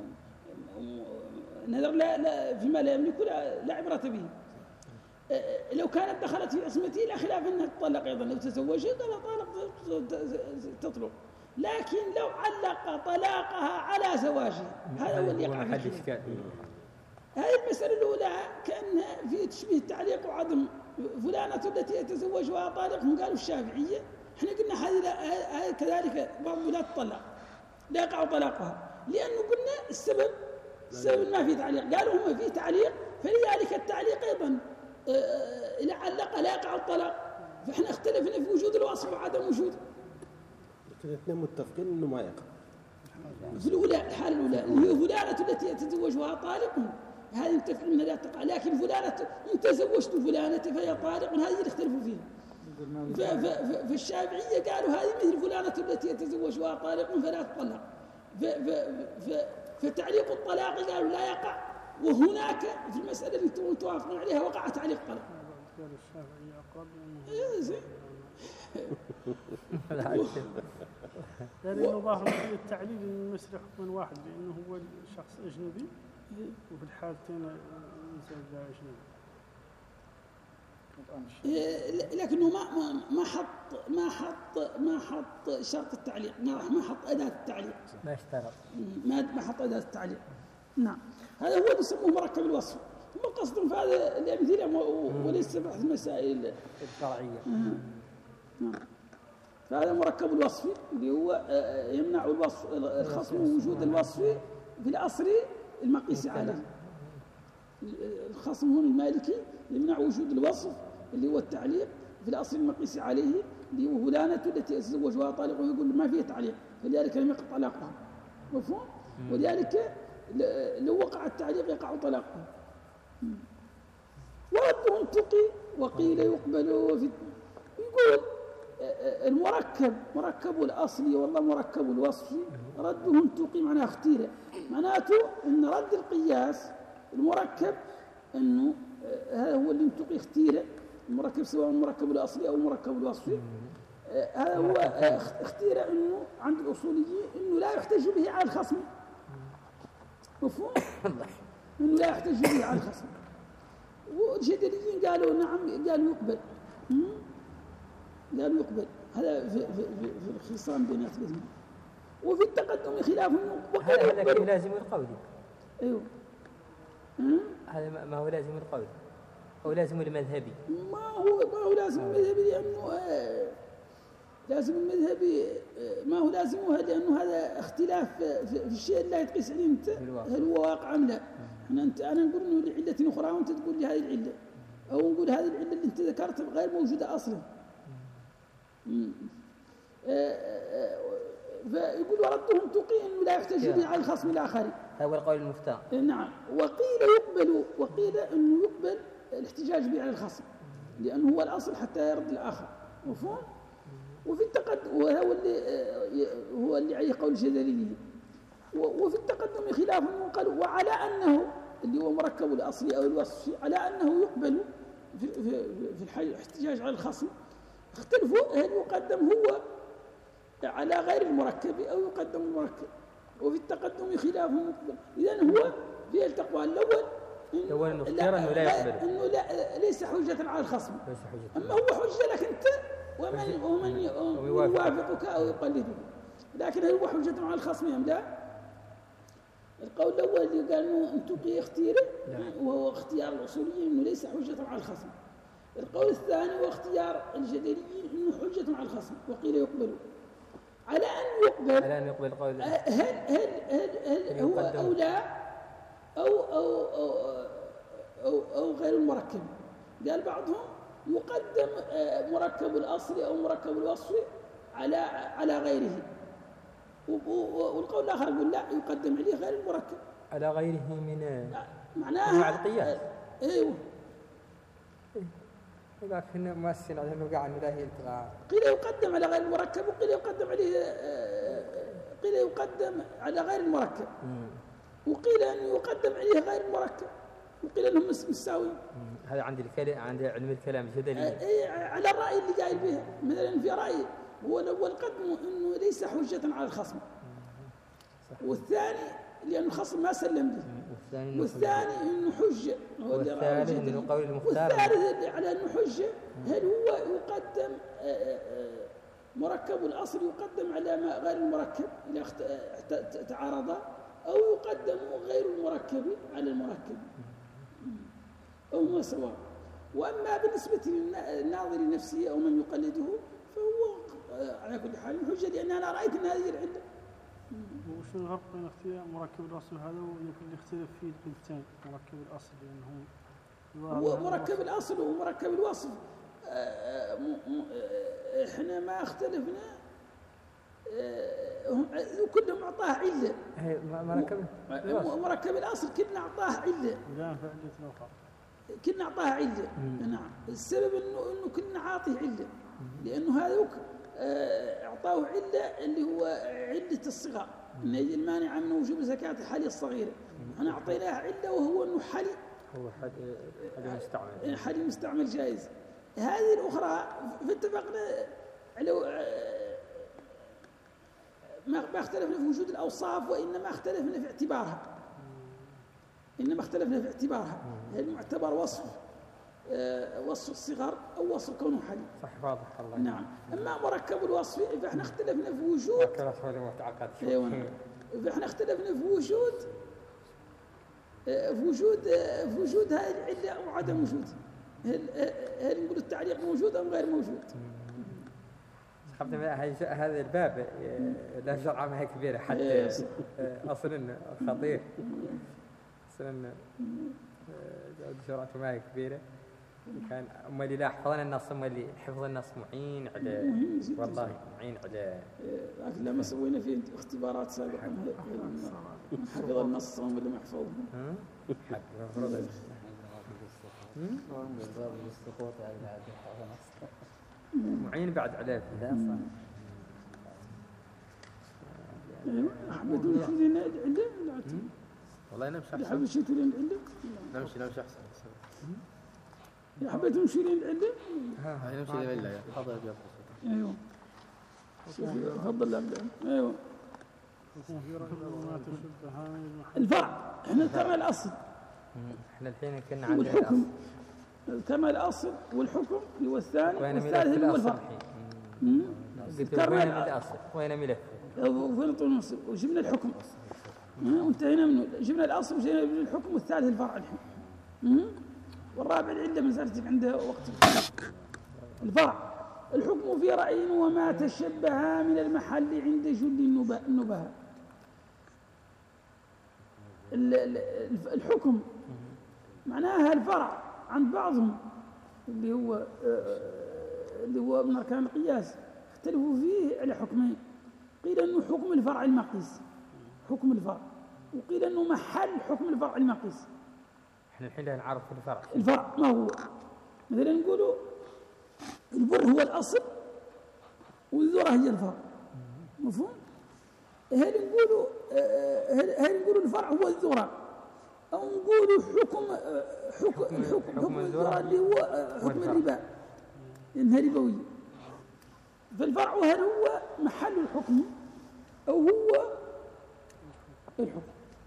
نذر لا فيما لا يملك لا عبرة به. لو كانت دخلت في عصمته لا خلاف أنها تطلق أيضا، لو تزوجت قال طالق تطلق. لكن لو علق طلاقها على زواجها هذا هو اللي يقع في الخلاف. هذه المسألة الأولى كأنها في تشبيه التعليق وعدم. فلانة التي يتزوجها طالق هم قالوا الشافعية، احنا قلنا هذه كذلك برضو لا تطلق، لا يقع طلاقها، لأنه قلنا السبب ما في تعليق. قالوا هم في تعليق، فلذلك التعليق أيضا إذا علق لا يقع الطلاق. فإحنا اختلفنا في وجود الوصف وعدم وجوده. الاثنين متفقين إنه ما يقع. في الأولى الحالة الأولى اللي هي فلانة التي يتزوجها طالق، هذه متفقين أنها لا تقع. لكن فلانة إن تزوجت فلانة فهي طالق، هذه اللي اختلفوا فيها. فالشافعية قالوا هذه مثل فلانة التي يتزوجها طالق فلا تطلق. فتعليق الطلاق قالوا لا يقع. وهناك في المسألة اللي انتم متوافقون عليها وقع تعليق طلاق. قال الشافعية أقرب لأنه ظاهر في التعليل من مسألة حكم واحد، لأنه هو الشخص أجنبي وفي الحالتين الزوج أجنبي. لكنه ما حط شرط التعليق، ما حط أداة التعليق، ما اشترط، ما حط أداة التعليق. نعم، هذا هو اللي يسموه مركب الوصف. هم قصدهم في هذا الأمثلة وليس بحث المسائل الفرعية. نعم، فهذا مركب الوصف اللي هو يمنع الوصف الخصم وجود الوصف في الأصل المقيس عليه. الخصم هنا المالكي يمنع وجود الوصف اللي هو التعليق في الأصل المقيس عليه، اللي هو فلانة التي يتزوجها طالق، ويقول ما فيه تعليق، فلذلك لم يقع طلاقها. مفهوم؟ ولذلك لو وقع التعليق يقع طلاقها. ورده انتقي وقيل يقبل. يقول مركب الأصلي والله مركب الوصف رده انتقي معناه اختيره، معناته أن رد القياس المركب أنه هذا هو اللي انتقي اختيره، المركب سواء المركب الأصلي أو المركب الوصفي. هذا هو اختيره أنه عند الأصوليين أنه لا يحتج به على الخصم. مفهوم؟ أنه لا يحتج به على الخصم. والجدليين قالوا نعم، قالوا يقبل. قالوا يقبل. هذا في الخصام بينات الاثنين. وفي التقدم خلاف هذا لازم القول. ايوه. هذا ما هو لازم القول أو لازم المذهبي. ما هو لازم المذهبي، لأنه لازم المذهبي ما هو لازمها، لأنه هذا اختلاف في الشيء اللي لا يتقيس عليه أنت هل هو واقع أم لا. أنا نقول إنه لعلة أخرى وأنت تقول لي هذه العلة، أو نقول هذه العلة اللي أنت ذكرتها غير موجودة أصلا. فيقول وردهم تقي أنه لا يحتج به على الخصم الآخر. هذا هو القول المختار. نعم. وقيل أنه يقبل الاحتجاج به على الخصم، لأنه هو الأصل حتى يرد الآخر. مفهوم؟ وفي التقدم هو اللي عليه قول الجدليين. وفي التقدم خلاف قالوا وعلى أنه اللي هو مركب الأصلي أو الوصفي على أنه يقبل في الاحتجاج على الخصم. اختلفوا هل يقدم هو على غير المركب أو يقدم المركب. وفي التقدم خلاف مقبل. إذن هو في التقوى الأول أنه لا يقبل، أنه ليس حجة على الخصم، أما هو حجة لك أنت ومن يوافقك أو يقلدك. لكن هل هو حجة على الخصم أم لا؟ القول الأول اللي قال أنه انتقي اختياره وهو اختيار الأصوليين أنه ليس حجة على الخصم. القول الثاني هو اختيار الجدليين أنه حجة على الخصم، وقيل يقبل. على أن يقبل قول هل هو أولى أو غير المركب. قال بعضهم يقدم مركب الأصلي أو مركب الوصفي على غيره، والقول الآخر يقول لا، يقدم عليه غير المركب على غيره من معناها القياس. ايوه لكن مؤسسين على أنه قاعد لا يلتغى. قيل يقدم على غير المركب وقيل يقدم عليه قيل يقدم على غير المركب وقيل أنه يقدم عليه غير المركب وقيل أنهم مساويين. هذا عند الكلام عند علم الكلام جدلي. على الرأي اللي قايل به مثلا في رأي هو الأول قدموا أنه ليس حجة على الخصم والثاني لأن الخصم ما سلم به والثاني أنه حجة والثالث أنه قول المختار والثالث على أنه حجة هل هو يقدم مركب الأصل يقدم على ما غير المركب إذا تعارضا أو يقدم غير المركب على المركب أو ما سواء. وأما بالنسبة للناظر نفسه أو من يقلده فهو على كل حال حجة لأن أنا رأيت أن هذه العلة. وشو الفرق بين اختيار مركب الأصل هذا ويمكن يختلف فيه القلتين مركب الأصل لأنه مركب الأصل ومركب الوصف إحنا ما اختلفنا كلهم أعطاه علة. مركب الأصل كنا أعطاه علة كنا أعطاه علة. نعم السبب إنه كنا عاطيه علة لأنه هذا أعطاه علة اللي هو علة الصغار إن يجي المانع من وجوب زكاة الحلي الصغيرة. أنا أعطيناه علة وهو إنه حلي هو مستعمل حلي مستعمل جائز. هذه الأخرى فاتفقنا على ما اختلفنا في وجود الأوصاف وإنما اختلفنا في اعتبارها هل معتبر وصف الصغر أو وصف كونه حلي. صح واضح الله. نعم. أما مركب الوصف فإحنا اختلفنا في وجود فإحنا اختلفنا في وجود هذه العلة أو عدم وجودها. هل نقول التعليق موجود أم غير موجود؟ هذا الباب لا شرع ما هي كبيرة حتى أصلا خطير أصلا شرعته ما هي كبيرة كان أما اللي لا حفظنا النص أما اللي حفظ النص معين على والله معين على لكن لما سوينا فيه اختبارات سابقة حفظ النص ولا ما حفظه معين بعد عليه أحمد وشو لنا العلة والله نمشي أحسن أحمد شو لنا العلة نمشي أحسن يا أحمد وشو لنا العلة نمشي لله تفضل يا أيوه تفضل العلة أيوه الفرع احنا كما الأصل احنا الحين كنا عند الحكم كما الأصل والحكم هو الثاني والثالث هو الفرع. وين الأصل وين ملف وين طول النص وجبنا الحكم وانتهينا منه جبنا الأصل وجبنا الحكم والثالث الفرع الحين والرابع العلة ما زالت عندها وقت. الفرع الحكم في رأي وما تشبه من المحل عند جل النبهاء. الحكم معناها الفرع عند بعضهم اللي هو من أركان القياس اختلفوا فيه على حكمين. قيل أنه حكم الفرع المقيس حكم الفرع وقيل أنه محل حكم الفرع المقيس. احنا الحين لا نعرف الفرع ما هو مثلا نقولوا البر هو الأصل والذرة هي الفرع مفهوم؟ هل نقولوا الفرع هو الذرة أو نقولوا حكم الذرة اللي هو حكم الربا إنها ربوية. فالفرع هل هو محل الحكم أو هو الحكم؟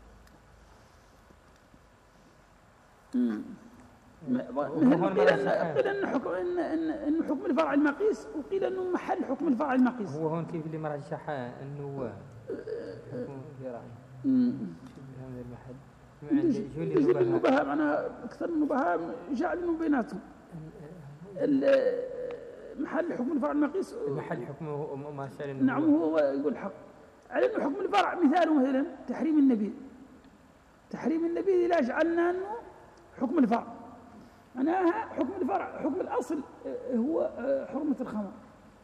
قيل أن حكم الفرع المقيس وقيل أنه محل حكم الفرع المقيس. هو هون كيف اللي مرجح أنه حكم الفرع هذا المحل يجي النبهاء معناها أكثر النبهاء جعلوا بيناتهم محل حكم الفرع المقيس محل حكمه ما شاء. نعم هو يقول حق على أنه حكم الفرع مثلا تحريم النبيذ لا جعلنا أنه حكم الفرع معناها حكم الفرع حكم الأصل هو حرمة الخمر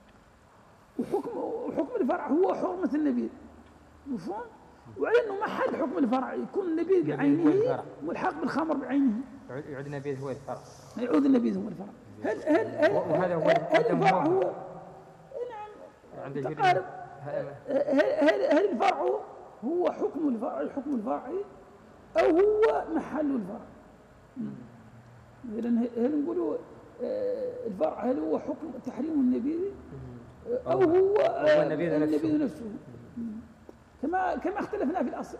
وحكم الفرع هو حرمة النبيذ مفهوم؟ وعلى أنه محل حكم الفرع يكون النبيذ بعينه والحق بالخمر بعينه يعود النبيذ هو الفرع يعود النبيذ هو الفرع هل الفرع هو نعم تقارب. هل الفرع هو حكم الفرعي أو هو محل الفرع؟ هل نقولوا الفرع هل هو حكم تحريم النبيذ أو هو النبيذ نفسه؟ كما اختلفنا في الأصل.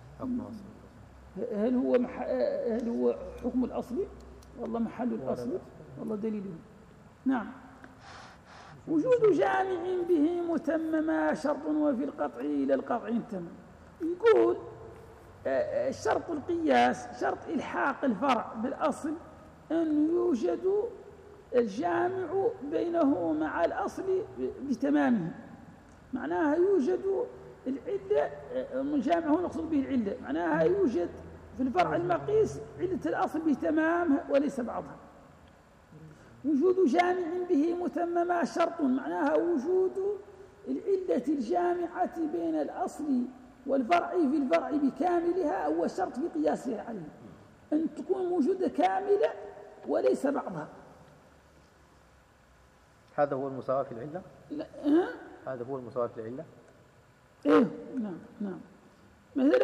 هل هو حكم الأصل والله محل الأصل والله دليله. نعم. وجود جامع به متمما شرط وفي القطع إلى القطع تمام. يقول شرط القياس شرط إلحاق الفرع بالأصل أن يوجد الجامع بينه مع الأصل بتمامه. معناها يوجد العلة الجامع هو نقصد به العلة، معناها يوجد في الفرع المقيس علة الأصل بتمامها وليس بعضها. وجود جامع به متمما شرط، معناها وجود العلة الجامعة بين الأصل والفرع في الفرع بكاملها هو شرط في قياسها عليه، أن تكون موجودة كاملة وليس بعضها. هذا هو المساواة في العلة؟ لا. هذا هو المساواة في العلة؟ إيه نعم. مثلا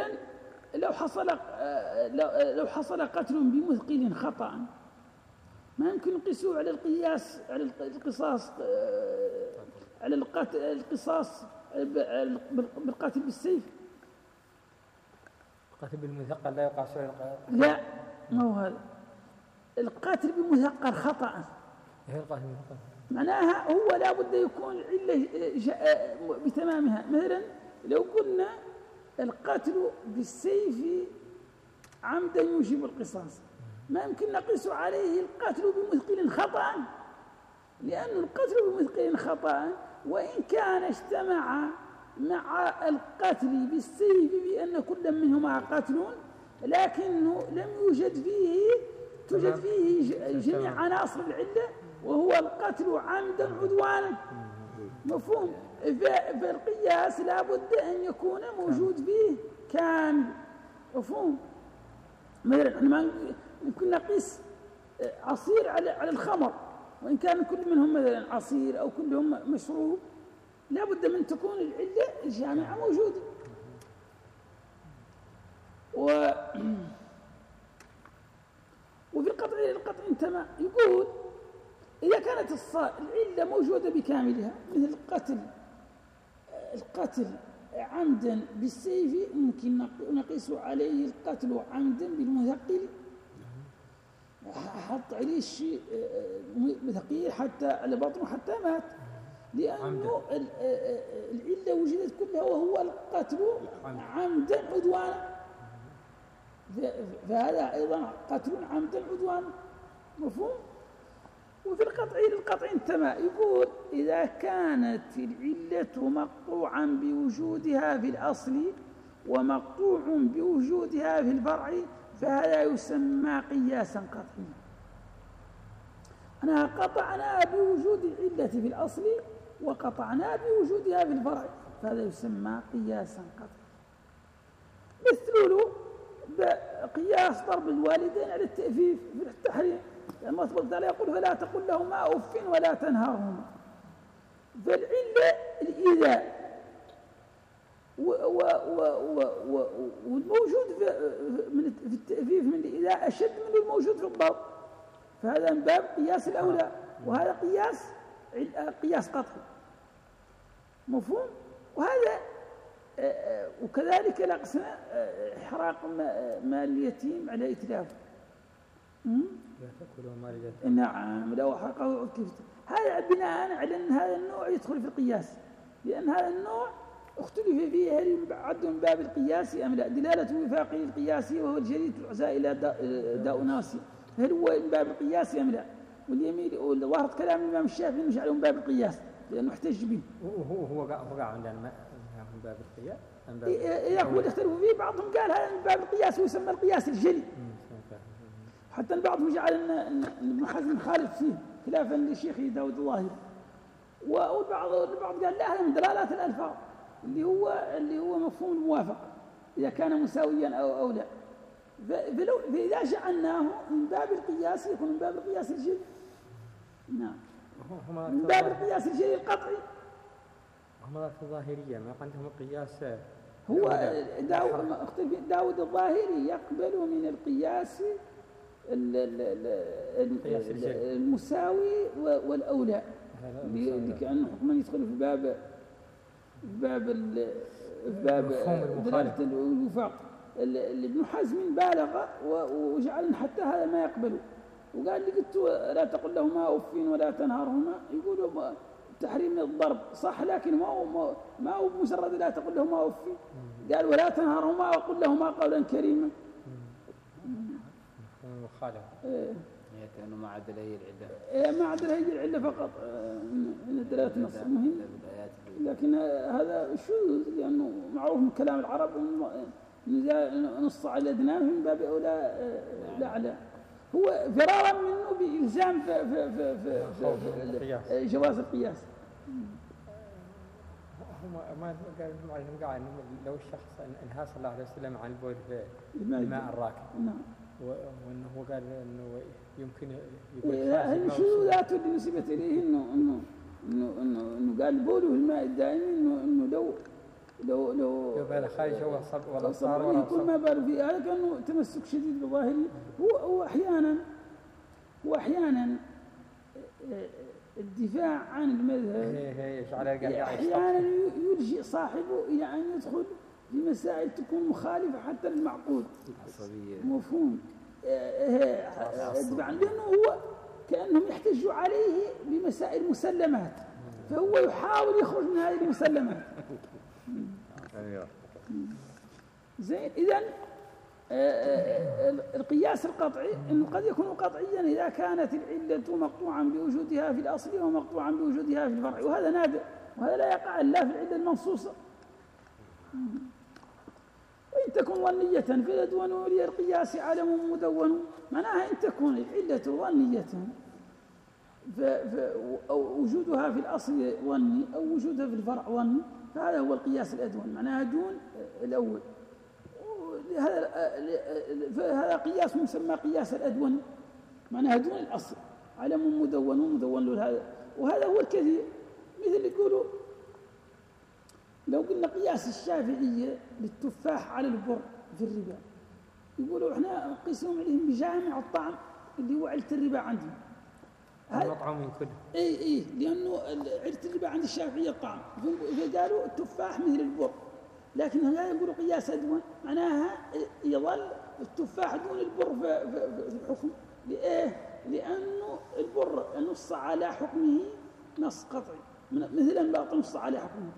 لو حصل قتل بمثقل خطأ ما يمكن نقيسه على القياس على القصاص على القصاص بالقتل بالسيف. القتل بالمثقل لا يقاس على لا، ما هو هذا. القتل بمثقل خطأ هي القتل بالمثقل معناها هو لا بد يكون علة بتمامها. مثلا لو قلنا القتل بالسيف عمدا يوجب القصاص ما يمكن نقيس عليه القتل بمثقل خطأ، لأن القتل بمثقل خطأ وإن كان اجتمع مع القتل بالسيف بأن كل منهما قتل لكنه لم توجد فيه جميع عناصر العلة وهو القتل عمدا عدوانا. مفهوم؟ فالقياس لا بد أن يكون موجود فيه كامل. مفهوم؟ مثلا ما يمكن نقيس عصير على الخمر وإن كان كل منهم مثلا عصير أو كلهم مشروب لا بد من تكون العلة الجامعة موجودة. وفي القطع انتمى يقول إذا كانت العلة موجودة بكاملها مثل القتل عمدا بالسيف ممكن نقيس عليه القتل عمدا بالمثقل، حط عليه الشيء مثقيل حتى على بطنه حتى مات، لأنه العلة وجدت كلها وهو القتل عمدا عدوانا، فهذا أيضا قتل عمدا عدوانا. مفهوم؟ وفي القطع انتمى يقول إذا كانت العلة مقطوعا بوجودها في الأصل ومقطوع بوجودها في الفرع فهذا يسمى قياسا قطعيا. أنا قطعنا بوجود العلة في الأصل وقطعنا بوجودها في الفرع فهذا يسمى قياسا قطعيا. مثل له بقياس ضرب الوالدين على التأفيف في التحريم، لما الله تعالى يقول فلا تقل لهما أف ولا تنهرهما. فالعلة الإيذاء والموجود في التأفيف من الإيذاء أشد من الموجود في الضرب، فهذا من باب قياس الأولى وهذا قياس قطعي. مفهوم؟ وهذا وكذلك الأقسام إحراق مال اليتيم على إتلافه. لا تأكلوا مال اليتيم. نعم لو أحرقه كيف. هذا بناء على أن هذا النوع يدخل في القياس، لأن هذا النوع اختلف فيه هل يعد من باب القياس أم لا. دلالة وفاقه القياسي وهو الجديد في العزاء إلى داء ناسي، هل هو من باب القياس أم لا. واليمين وظهرت كلام الإمام الشافعي إنه جعله من باب القياس لأنه احتج به. هو عندنا من باب القياس. يقول اختلفوا فيه، بعضهم قال هذا من باب القياس ويسمى القياس الجلي، حتى بعضهم جعل أن ابن حزم خالف فيه خلافا للشيخ داود الظاهري، والبعض قال لا هذا من دلالات الألفاظ اللي هو مفهوم الموافقة إذا كان مساويا أو لا. فإذا جعلناه من باب القياس يكون من باب القياس الجلي. نعم من باب القياس الجلي القطعي. هم ذاك الظاهرية ما عندهم القياس. هو داود الظاهري يقبل من القياس المساوي والأولى، لكأنه حكما يدخل في باب دلالة الوفاق. ابن حزم بالغ وجعل حتى هذا ما يقبله، وقال لي قلت لا تقل لهما أف ولا تنهرهما. يقولوا تحريم الضرب صح، لكن ما هو مجرد لا تقل لهما أف، قال ولا تنهرهما وقل لهما قولا كريما. مخالف. كأنه ما عدل هي العلة. ما عدل هي العلة فقط، إن دلالة نص مهم، لكن هذا شذوذ، لأنه معروف من كلام العرب نص على الأدنى من باب أولى الأعلى. هو فرارا منه بإلزام في جواز القياس. هم ما قال لو الشخص انهى صلى الله عليه وسلم عن البول في الماء الراكد، نعم، وانه قال انه يمكن يقول هذه شذوذات اللي نسبت اليه انه قال بوله في الماء الدائم، انه لو بال خارج هو ولا صار ولا يكون ما باله فيه. هذا كانه تمسك شديد بالظاهري. هو احيانا الدفاع عن المذهب احيانا يلجئ صاحبه الى ان يدخل في مسائل تكون مخالفه حتى للمعقول، مفهوم، لانه هو كانهم يحتجوا عليه بمسائل مسلمات، فهو يحاول يخرج من هذه المسلمات. زين. إذن القياس القطعي إنه قد يكون قطعيا إذا كانت العلة مقطوعا بوجودها في الأصل ومقطوعا بوجودها في الفرع، وهذا نادر، وهذا لا يقع إلا في العلة المنصوصة. وإن تكن ظنية فالأدون للقياس علم مدون. معناها إن تكون العلة ظنية أو وجودها في الأصل ظني أو وجودها في الفرع ظني، فهذا هو القياس الأدون، معناها دون الأول. فهذا قياس مسمى قياس الأدون، معناها دون الأصل، علم مدون له هذا. وهذا هو الكثير، مثل يقولوا لو قلنا قياس الشافعية للتفاح على البر في الربا، يقولوا احنا نقيسهم عليهم بجامع الطعم اللي هو علة الربا عندهم. المطعوم كله. اي لانه علة الربا عند الشافعية الطعم، فقالوا التفاح مثل البر، لكن هنا يقولوا قياس أدون، معناها يظل التفاح دون البر في الحكم. لأنه البر نص على حكمه نص قطعي، مثلا باطل نص على حكمه.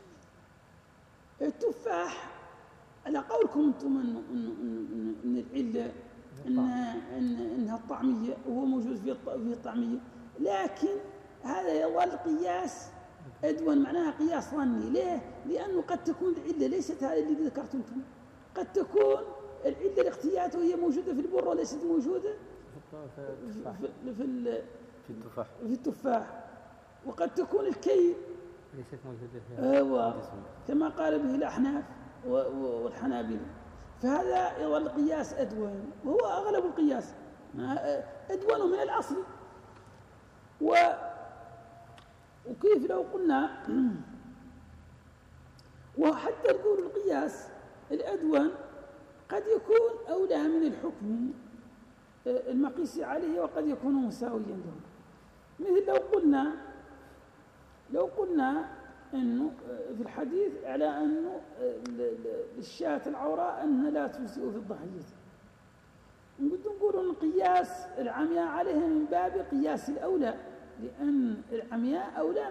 التفاح على قولكم انتم ان العله انها الطعميه وهو موجود في الطعميه، لكن هذا يظل قياس أدون، معناها قياس ظني. ليه؟ لأنه قد تكون العله ليست هذه اللي ذكرتم انتم، قد تكون العله الاختيات وهي موجوده في البر وليست موجوده في التفاح، وقد تكون الكي ليست موجودة كما قال به الأحناف والحنابلة. فهذا يظل قياس أدون، وهو أغلب القياس أدون من الأصل. وكيف لو قلنا وحتى نقول القياس الأدون قد يكون أولى من الحكم المقيس عليه، وقد يكون مساويا له. مثل لو قلنا أنه في الحديث على أنه الشاة العوراء أنها لا تجزئ في الضحية، نقول أن قياس العمياء عليها من باب قياس الأولى، لأن العمياء أولى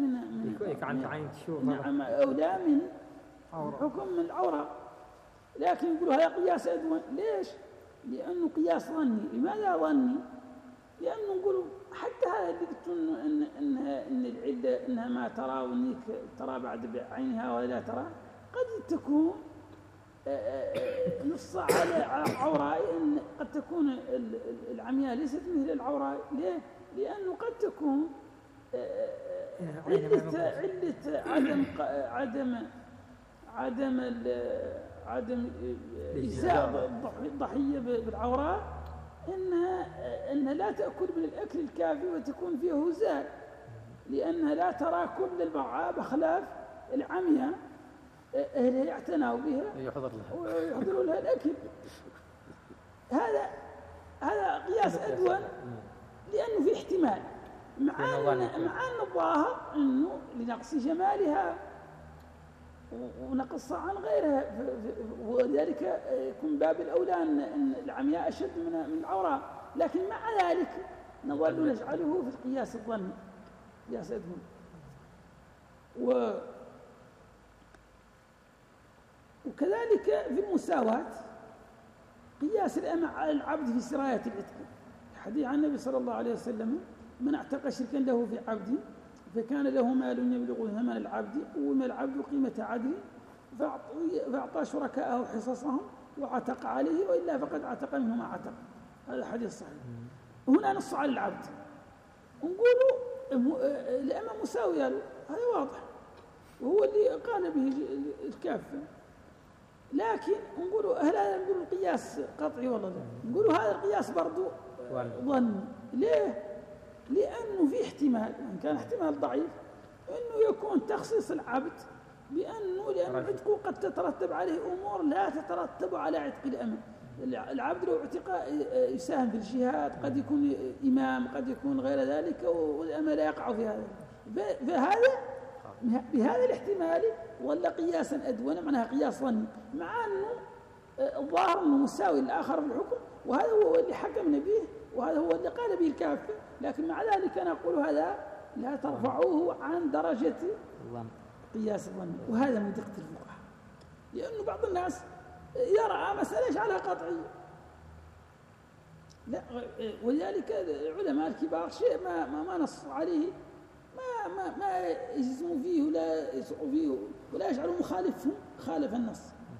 أولى من حكم من العوراء. لكن يقولوا هذا قياس أدون. ليش؟ لأنه قياس ظني. لماذا ظني؟ لأنه نقول حتى هذا اللي قلت إن العلة إنها ما ترى وإنك ترى بعد بعينها ولا ترى، قد تكون نص على عوراء، إن قد تكون العمياء ليست مثل العوراء. ليه؟ لأنه قد تكون عدم إزاء الضحية بالعوراء إنها لا تأكل من الأكل الكافي وتكون فيه هزال، لأنها لا ترى كل المرعى بخلاف العمياء أهلها يعتنوا بها ويحضروا لها الأكل. هذا قياس أدون لأنه في احتمال، مع أن الظاهر أنه لنقص جمالها ونقص عن غيرها، ولذلك يكون باب الأولى أن العمياء أشد من العوراء، لكن مع ذلك نظل نجعله في القياس الظني، قياس أدون. وكذلك في المساواة قياس الأمة على العبد في سراية العتق، حديث عن النبي صلى الله عليه وسلم: من اعتق شركا له في عبد فكان له مال يبلغ ثمن العبد ومن العبد قيمة عدل فأعطى شركاءه حصصهم وعتق عليه، وإلا فقد عتق منه ما عتق. هذا حديث صحيح. هنا نص على العبد، نقولوا الأمة مساوية له، هذا واضح وهو اللي قال به الكافة، لكن نقولوا هل هذا نقول القياس قطعي ولا لا؟ نقولوا هذا القياس برضو ظني. ليه؟ لأنه في احتمال، وإن كان احتمال ضعيف، أنه يكون تخصيص العبد لأن عتقه قد تترتب عليه أمور لا تترتب على عتق الأمة. العبد لو اعتق يساهم في الجهاد، قد يكون إمام، قد يكون غير ذلك، والأمة لا يقع في هذا. فهذا بهذا الاحتمال ولا قياسا أدون، معناها قياس ظني، مع أنه الظاهر أنه مساوي الآخر في الحكم، وهذا هو اللي حكمنا به، وهذا هو اللي قال به الكافة. لكن مع ذلك نقول هذا لا ترفعوه عن درجة قياس الظني، وهذا من دقة الفقهاء، لأنه بعض الناس يرى مسألة يجعلها قطعية. لا، ولذلك العلماء الكبار شيء ما نص عليه، ما يجزموا فيه ولا يسعوا فيه ولا يجعلوا مخالفهم خالف النص.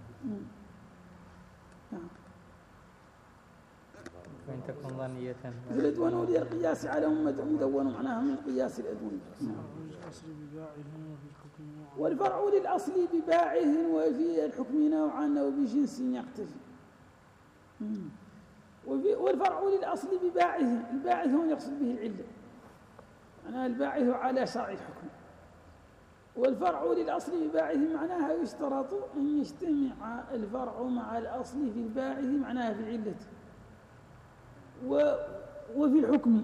وإن تكون ظنية الأدون ولي القياس على مدون، معناها من قياس الأدون. والفرع للأصل بباعه وفي الحكم نوعا وبجنس يقتفي. والفرع للأصل بباعه، الباعث هو يقصد به العلة، معناها الباعث على شرع الحكم. والفرع للأصل بباعه معناها يشترط أن يجتمع الفرع مع الأصل في الباعث، معناها في علته وفي الحكم.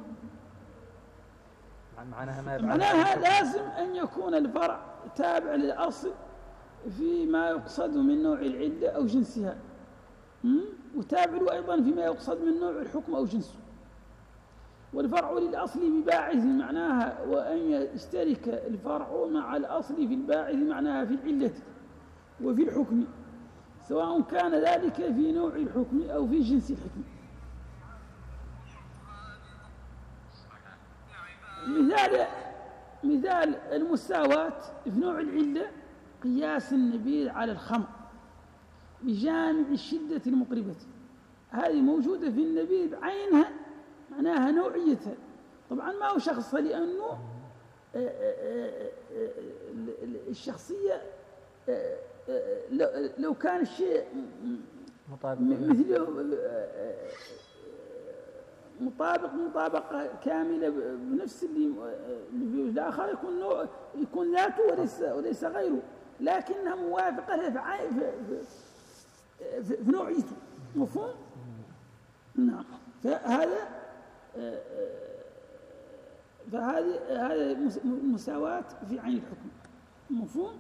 معناها لازم أن يكون الفرع تابع للأصل فيما يقصد من نوع العلة أو جنسها، وتابع له أيضا فيما يقصد من نوع الحكم أو جنسه. والفرع للأصل بباعث معناها وأن يشترك الفرع مع الأصل في الباعث، معناها في العلة وفي الحكم، سواء كان ذلك في نوع الحكم أو في جنس الحكم. مثال المساواة في نوع العلة قياس النبيذ على الخمر بجامع الشدة المطربة، هذه موجودة في النبيذ بعينها، معناها نوعيتها. طبعا ما هو شخصها، لأنه الشخصية لو كان الشيء مثله مطابقة كاملة بنفس اللي في الآخر، يكون ذاته وليس غيره، لكنها موافقة له في نوعيته. مفهوم؟ نعم. فهذه مساواة في عين الحكم. مفهوم؟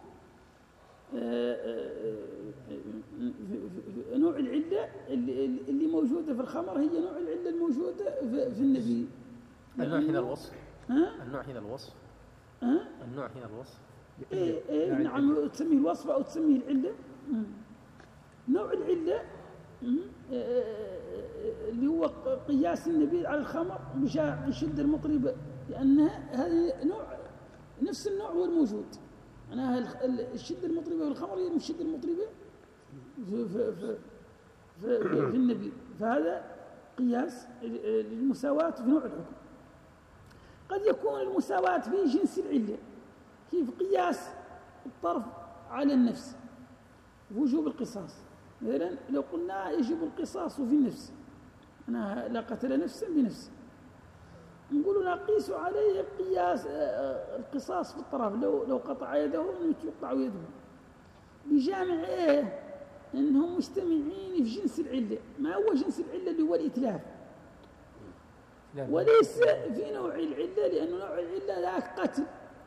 نوع العلة اللي موجودة في الخمر هي نوع العلة الموجودة في النبي. النوع هنا الوصف. النوع هنا الوصف. النوع هنا الوصف. نعم، تسميه الوصف أو تسميه العلة. نوع العلة اللي هو قياس النبي على الخمر بشاع الشدة المطربة، لأنها هذه نوع نفس النوع هو الموجود، معناها الشدة المطربة والخمر هي الشدة المطربة في النبي. فهذا قياس المساواة في نوع الحكم. قد يكون المساواة في جنس العلة، كيف قياس الطرف على النفس، وجوب القصاص. مثلا لو قلنا يجب القصاص في النفس، معناها لا قتل نفسا بنفس. نقول نقيس عليه قياس القصاص في الطرف، لو قطع يده انه يقطع يده، بجامع ايه؟ انهم مجتمعين في جنس العله. ما هو جنس العله؟ اللي هو الاتلاف، وليس في نوع العله، لأن نوع العله ذاك قتل،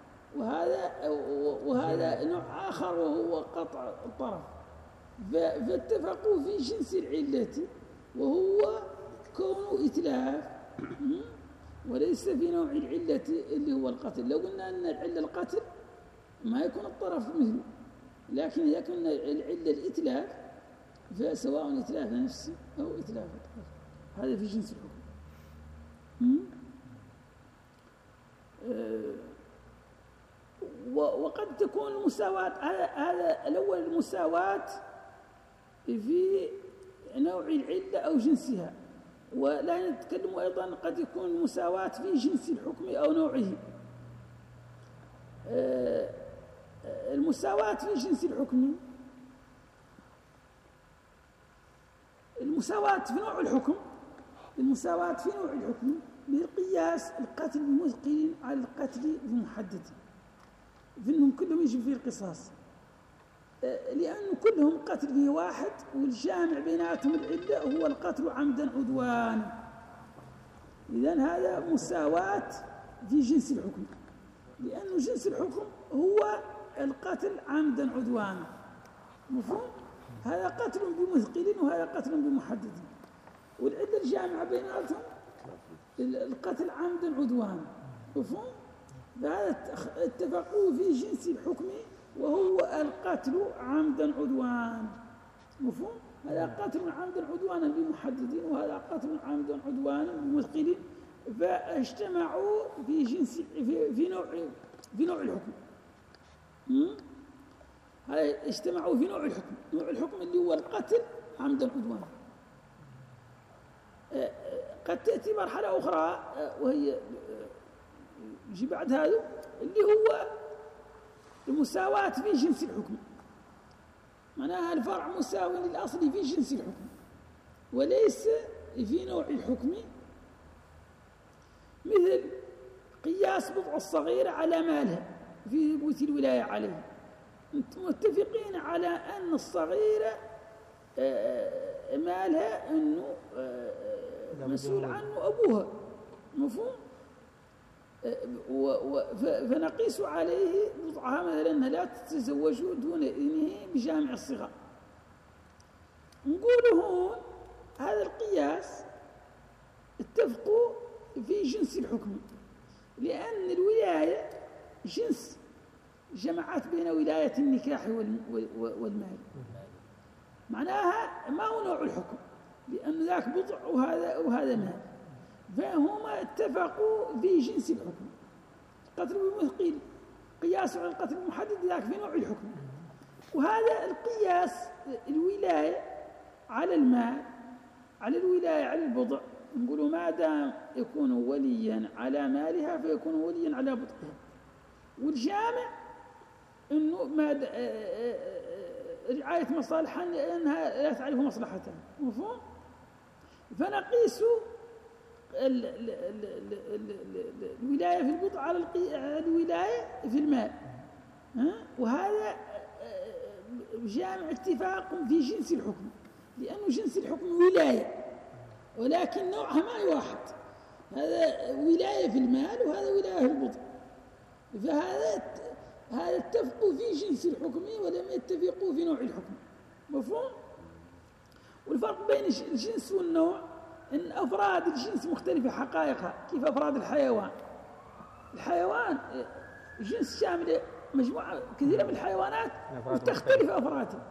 وهذا نوع آخر وهو قطع الطرف. فاتفقوا في جنس العلة وهو كونه إتلاف، وليس في نوع العلة اللي هو القتل. لو قلنا أن العلة القتل ما يكون الطرف مثله، لكن يكون العلة الإتلاف، فسواء إتلاف نفسي أو إتلاف الطرف، هذا في جنس الحكم. وقد تكون المساواة، هذا الأول، المساواة في نوع العلة أو جنسها. ولا نتكلم أيضا قد يكون المساواة في جنس الحكم أو نوعه. المساواة في جنس الحكم، المساواة في نوع الحكم، المساواة في نوع الحكم بالقياس القتل بمثقل على القتل بمحدد، فإنهم كلهم يجب فيه القصاص، لأن كلهم قتل به واحد، والجامع بيناتهم العلة هو القتل عمدا عدوانا. إذن هذا مساواة في جنس الحكم، لأن جنس الحكم هو القتل عمدا عدوانا، مفهوم؟ هذا قتل بمثقل وهذا قتل بمحدد، والعلة الجامعة بيناتهم القتل عمدا عدوانا، مفهوم؟ فهذا اتفقوا في جنس الحكم وهو القتل عمدا عدوانا، مفهوم؟ هذا قتل عمدا عدوانا بمحدد، وهذا قتل عمدا عدوانا بمثقل، فاجتمعوا في جنس في نوع الحكم. هذا اجتمعوا في نوع الحكم، نوع الحكم اللي هو القتل عمدا عدوانا. قد تأتي مرحلة أخرى وهي يجي بعد هذا، اللي هو المساواة في جنس الحكم، معناها الفرع مساوي للأصل في جنس الحكم وليس في نوع الحكم، مثل قياس بضع الصغيرة على مالها في ثبوت الولاية عليه. متفقين على أن الصغيرة مالها أنه مسؤول عنه أبوها، مفهوم؟ فنقيس عليه بضعها، مثلا أنها لا تتزوج دون إذنه بجامع الصغار. نقول هون هذا القياس اتفقوا في جنس الحكم، لأن الولاية جنس جمعت بين ولاية النكاح والمال، معناها ما هو نوع الحكم، لأن ذاك بضع وهذا مال، فهما اتفقوا في جنس الحكم. قتل بالمثقل قياس على القتل المحدد، ذاك في نوع الحكم. وهذا القياس الولاية على المال، على الولاية على البضع، نقولوا ما دام يكون وليا على مالها فيكون وليا على بضعها. والجامع انه ما رعاية مصالحها لأنها لا تعرف مصلحتها، مفهوم؟ فنقيس الولاية في البضع على الولاية في المال، وهذا جامع اتفاق في جنس الحكم، لأنه جنس الحكم ولاية ولكن نوعها ما واحد، هذا ولاية في المال وهذا ولاية في البضع، فهذا اتفقوا في جنس الحكم ولم يتفقوا في نوع الحكم، مفهوم؟ والفرق بين الجنس والنوع أن أفراد الجنس مختلفة حقائقها، كيف أفراد الحيوان. الحيوان جنس شامل، مجموعة كثيرة من الحيوانات وتختلف أفرادها،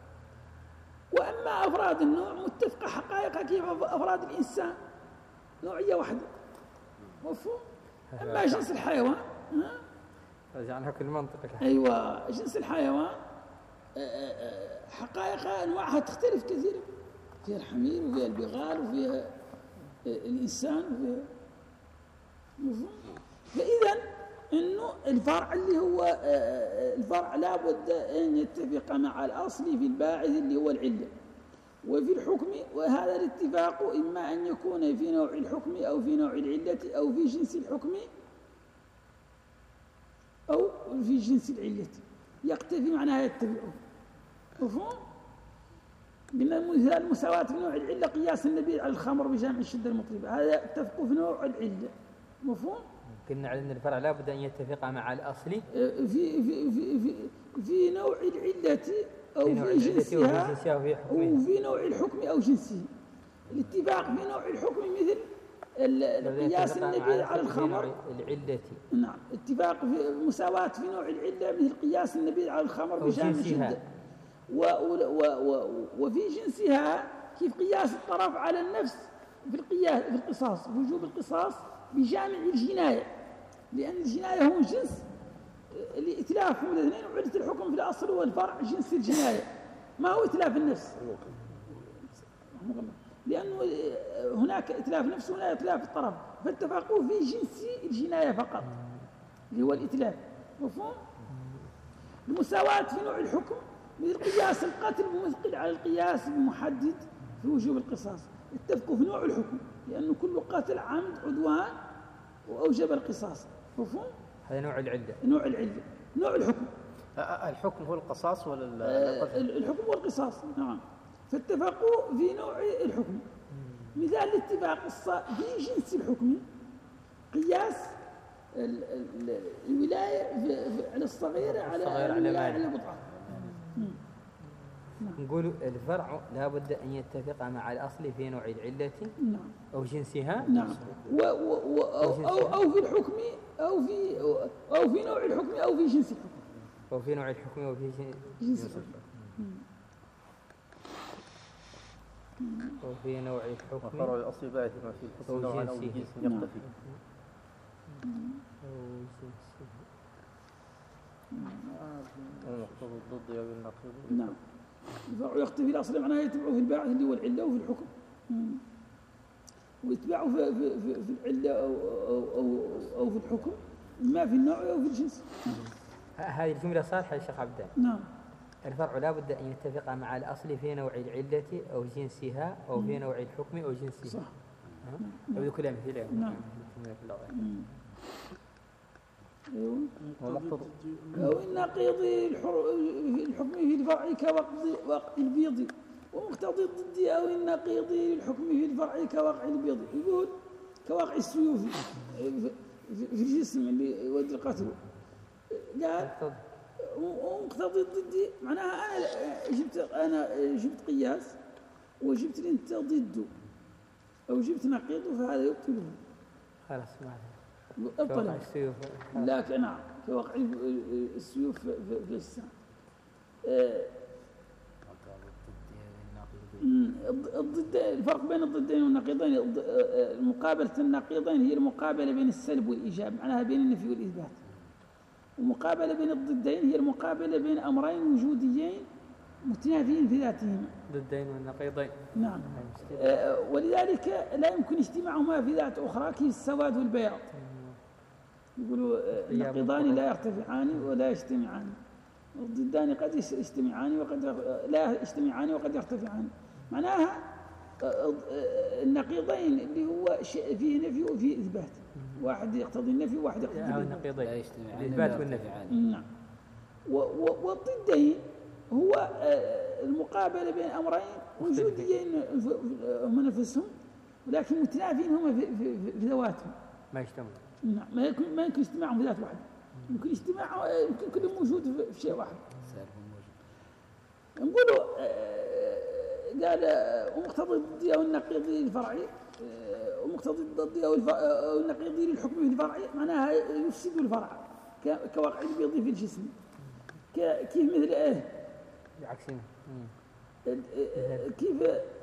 وأما أفراد النوع متفقة حقائقها كيف أفراد الإنسان، نوعية واحدة، مفهوم؟ أما جنس الحيوان رجعنا كل منطقة. أيوة، جنس الحيوان حقائقها أنواعها تختلف كثيرا، فيها الحمير وفيها البغال وفيها الإنسان وفيها، مفهوم؟ فإذا إنه الفرع اللي هو الفرع لابد أن يتفق مع الأصل في الباعث اللي هو العلة، وفي الحكم وهذا الاتفاق إما أن يكون في نوع الحكم أو في نوع العلة أو في جنس الحكم أو في جنس العلة، يقتفي معناها يتبعه. مفهوم؟ قلنا المساواة في نوع العلة قياس النبي على الخمر بجامع الشدة المطلبة، هذا اتفقوا في نوع العلة. مفهوم؟ قلنا على أن الفرع لا بد أن يتفق مع الأصل في نوع العلة أو في جنسها أو في نوع الحكم أو جنسه. الاتفاق في نوع الحكم مثل قياس النبي على الخمر. العلة. نعم، اتفاق في المساواة في نوع العلة مثل قياس النبي على الخمر بجامع الشدة. وفي جنسها كيف قياس الطرف على النفس في القصاص، وجوب القصاص بجامع الجناية، لأن الجناية هو جنس لإتلافهم الاثنين، وعلة الحكم في الأصل والفرع جنس الجناية، ما هو إتلاف النفس، لأنه هناك إتلاف نفس وهنا إتلاف الطرف، فاتفقوا في جنس الجناية فقط اللي هو الإتلاف. مفهوم؟ المساواة في نوع الحكم مثل قياس القتل بمثقل على القياس المحدد في وجوب القصاص، اتفقوا في نوع الحكم لأنه كل قتل عمد عدوان وأوجب القصاص. مفهوم؟ هذا نوع العلة. نوع العلة. نوع الحكم، الحكم هو القصاص ولا الحكم هو القصاص. نعم، فاتفقوا في نوع الحكم. مثال الاتفاق في جنس الحكم قياس الولاية على الصغير على الولاية على البضعة. نقول الفرع لا بد أن يتفق مع الأصل في نوع العلة أو جنسها. نعم، أو في الحكم أو في نوع الحكم أو في جنس الحكم. أو في نوع الحكم أو في جنس الحكم. أو في نوع الحكم. الفرع الأصلي باعث ما في الحكم نوعا أو جنس يقتفي. ومقتضى الضد أو النقيض. نعم، الفرع يقتفي الأصل معناه يتبعه في الباعث اللي هو العلة وفي الحكم، ويتبعه في العلة أو في الحكم، إما في النوع أو في الجنس. هذه الجملة صالحة يا شيخ عبدان. نعم، الفرع لا بد أن يتفق مع الأصل في نوع العلة أو جنسها أو في نوع الحكم أو جنسها. صح. أو كل أمثلة. نعم. أو النقيض الحكم في الفرع كوقع البيض، ومقتضي الضد أو النقيض الحكم في الفرع كوقع البيض. يقول كوقع السيوف في الجسم اللي يودي القتل. قال ومقتضي الضد معناها أنا جبت قياس وجبت أنت ضده أو جبت نقيضه، فهذا يبطله. خلاص ما أبطله. لكن نعم كوقع السيوف في الساعة. الضد، الفرق بين الضدين والنقيضين، مقابلة النقيضين هي المقابلة بين السلب والإيجاب، معناها بين النفي والإثبات. ومقابلة بين الضدين هي المقابلة بين أمرين وجوديين متنافيين في ذاتهما. ضدين والنقيضين. نعم، ولذلك لا يمكن اجتماعهما في ذات أخرى كالسواد والبياض. يقولوا النقيضان لا يرتفعان ولا يجتمعان، الضدان قد يجتمعان وقد لا يجتمعان وقد يرتفعان. معناها النقيضين اللي هو فيه نفي وفيه إثبات، واحد يقتضي النفي وواحد يقتضي النقيضين الإثبات والنفي. نعم، والضدين هو المقابلة بين أمرين وجوديين هم نفسهم، ولكن متنافين هم في ذواتهم، ما يجتمعون. نعم، ما يمكن اجتماعهم في ذات واحدة، يمكن اجتماع، يمكن كل موجود في شيء واحد. نقولوا قال ومقتضي الضد أو النقيض الفرعي، ومقتضي الضد أو النقيض للحكم في الفرع معناها يفسد الفرع كوقع البيض في الجسم. كيف مثل بعكسنا. كيف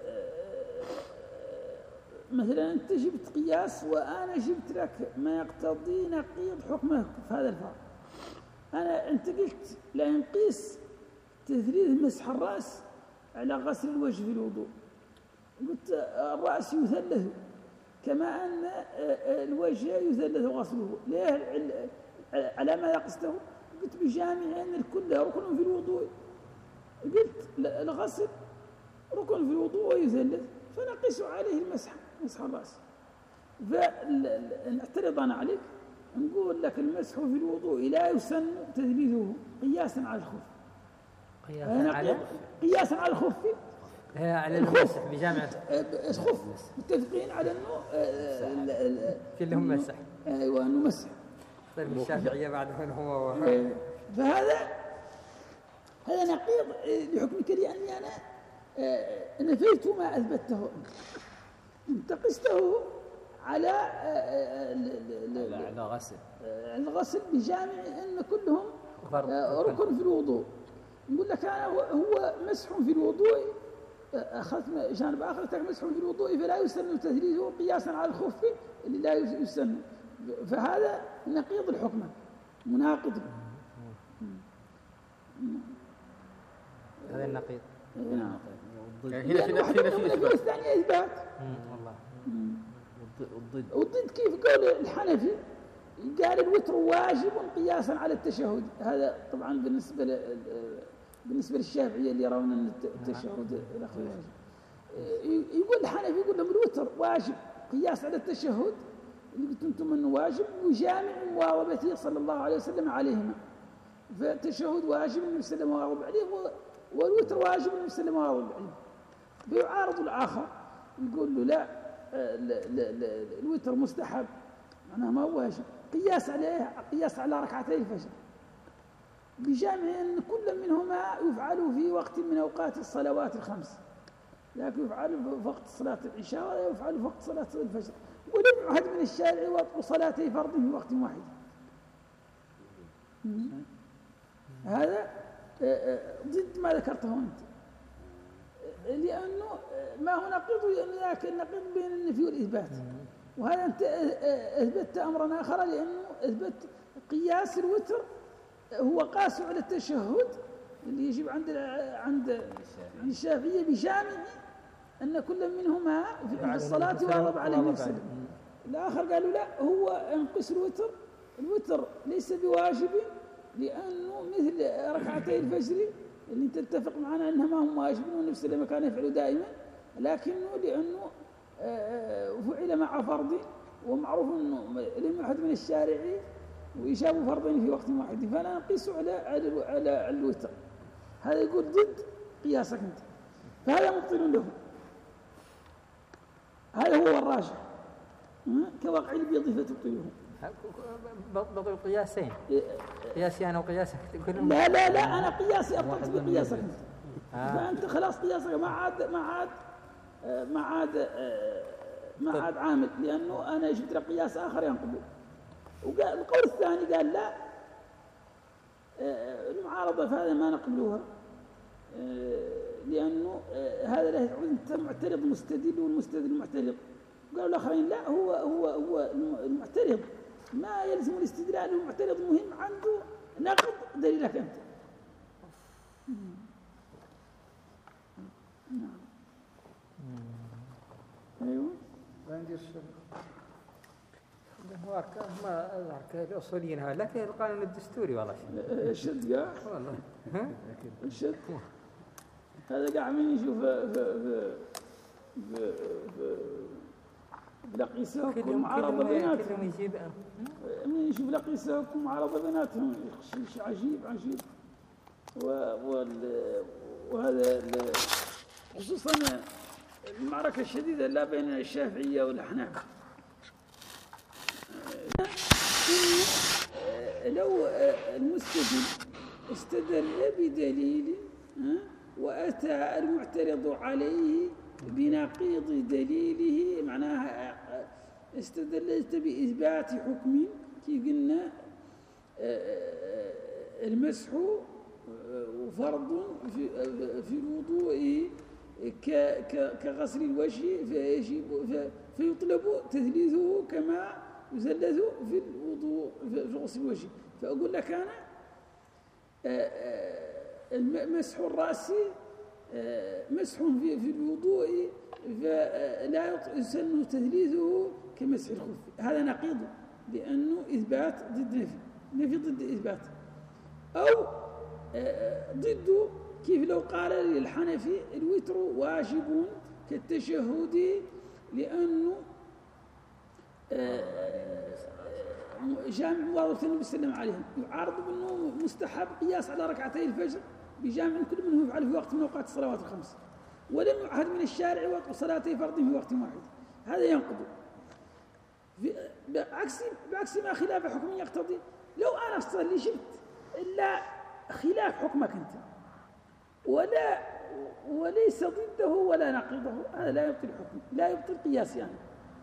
مثلا أنت جبت قياس وأنا جبت لك ما يقتضي نقيض حكمه في هذا الفرع. أنت قلت لا ينقيس تثليث مسح الرأس على غسل الوجه في الوضوء، قلت الرأس يثلث كما أن الوجه يثلث غسله. ليه؟ على ما قسته؟ قلت بجامع أن الكل ركن في الوضوء. قلت الغسل ركن في الوضوء ويثلث، فنقيس عليه المسح، مسح الرأس. فنعترض أنا عليك، نقول لك المسح في الوضوء لا يسن تثليثه قياسا على الخف. قياسا على الخف، على المسح بجامعة الخف متفقين على أنه كلهم مسح. أيوة أنه مسح. طيب الشافعية بعد من هو فهذا نقيض لحكمك، لأني أنا نفيت ما أثبته، انتقسته على الغسل بجامع أن كلهم ركن في الوضوء. نقول لك أنا هو مسح في الوضوء، أخذت جانب آخر مسح في الوضوء فلا يسن تثليثه قياسا على الخف اللي لا يسن، فهذا نقيض الحكمة، مناقض. هذا النقيض. هنا في إثبات. الثانية إثبات. والله. والضد كيف قول الحنفي قال الوتر واجب قياسا على التشهد. هذا طبعا بالنسبة للشافعية اللي يرون أن التشهد الأخير واجب. يقول الحنفي يقول لهم الوتر واجب قياس على التشهد اللي قلت أنتم أنه واجب، وجامع مواظبته صلى الله عليه وسلم عليهما. فالتشهد واجب النبي صلى الله عليه وسلم عليه، والوتر واجب النبي صلى الله عليه وسلم. فيعارض الآخر يقول له لا الوتر مستحب، معناه ما هو واجب، قياس على ركعتي الفجر، بجامع أن كل منهما يفعل في وقت من أوقات الصلوات الخمس، لكن يفعل في وقت صلاة العشاء ولا يفعل في وقت صلاة الفجر، ولم يعهد من الشارع وقت صلاتي فرض في وقت واحد. هذا ضد ما ذكرته أنت، لأنه ما هو نقيض، لكن نقيض بين النفي والإثبات. وهذا أنت أثبت أمرا آخر، لأنه أثبت قياس الوتر هو قاس على التشهد اللي يجب عند الشافعية بجامع أن كل منهما في الصلاة واظب عليه نفسه. الآخر قالوا لا، هو انقص الوتر ليس بواجب، لأنه مثل ركعتي الفجر اللي تتفق معنا أنها ما هم واجبين والنبي صلى الله عليه وسلم كان يفعل دائما، لكنه لأنه فعل مع فرض، ومعروف أنه لم يحد من الشارع وإجاب فرضين في وقت واحد، فلا نقيس على الوتر. هذا يقول ضد قياسك أنت، فهذا مبطل له. هذا هو الراجح كواقع البيض فتبطله. بطل قياسين، قياسي أنا وقياسك. لا أنا قياسي أبطلت بقياسك أنت. فأنت خلاص قياسك ما عاد عامل، لأنه أنا جبت لك قياس آخر ينقضه. وقال القول الثاني قال لا، المعارضة فهذا ما نقبلوها، لأنه هذا لا يعود أنت معترض مستدل والمستدل معترض. قالوا الآخرين لا، هو المعترض ما يلزم الاستدلال، المعترض مهم عنده نقد دليلك أنت. أيوه عندي الشرط هو ما أذكر الأصوليين هذا، لكن القانون الدستوري والله الشد قاع والله الشد هذا قاع من يشوف في لقيساكم معارضة بيناتهم، من يشوف لقيساكم معارضة بيناتهم شيء عجيب. وهذا خصوصا المعركة الشديدة لا بين الشافعية والأحناف. لو المستدل استدل بدليل وأتى المعترض عليه بنقيض دليله، معناها استدلت بإثبات حكم كي قلنا المسح فرض في الوضوء كغسل الوجه، فيطلب تثليثه كما يثلث في الوضوء في غسل الوجه. فأقول لك أنا مسح الرأس مسح في الوضوء فلا يسن تثليثه كمسح الخف. هذا نقيض، لأنه إثبات ضد نفي ضد إثبات، أو ضد كيف لو قال للحنفي الوتر واجب كالتشهد لأنه جامع مواظبة النبي صلى الله عليه وسلم عليهم، يعارض بأنه مستحب قياس على ركعتي الفجر بجامع كل منهم يفعل في وقت من أوقات الصلوات الخمس، ولم يعهد من الشارع وقت صلاتي فرض في وقت واحد، هذا ينقض. بعكس ما خلاف حكم يقتضي. لو أنا أصلي شفت إلا خلاف حكمك أنت وليس ضده ولا نقيضه، هذا لا يبطل حكم، لا يبطل قياس يعني،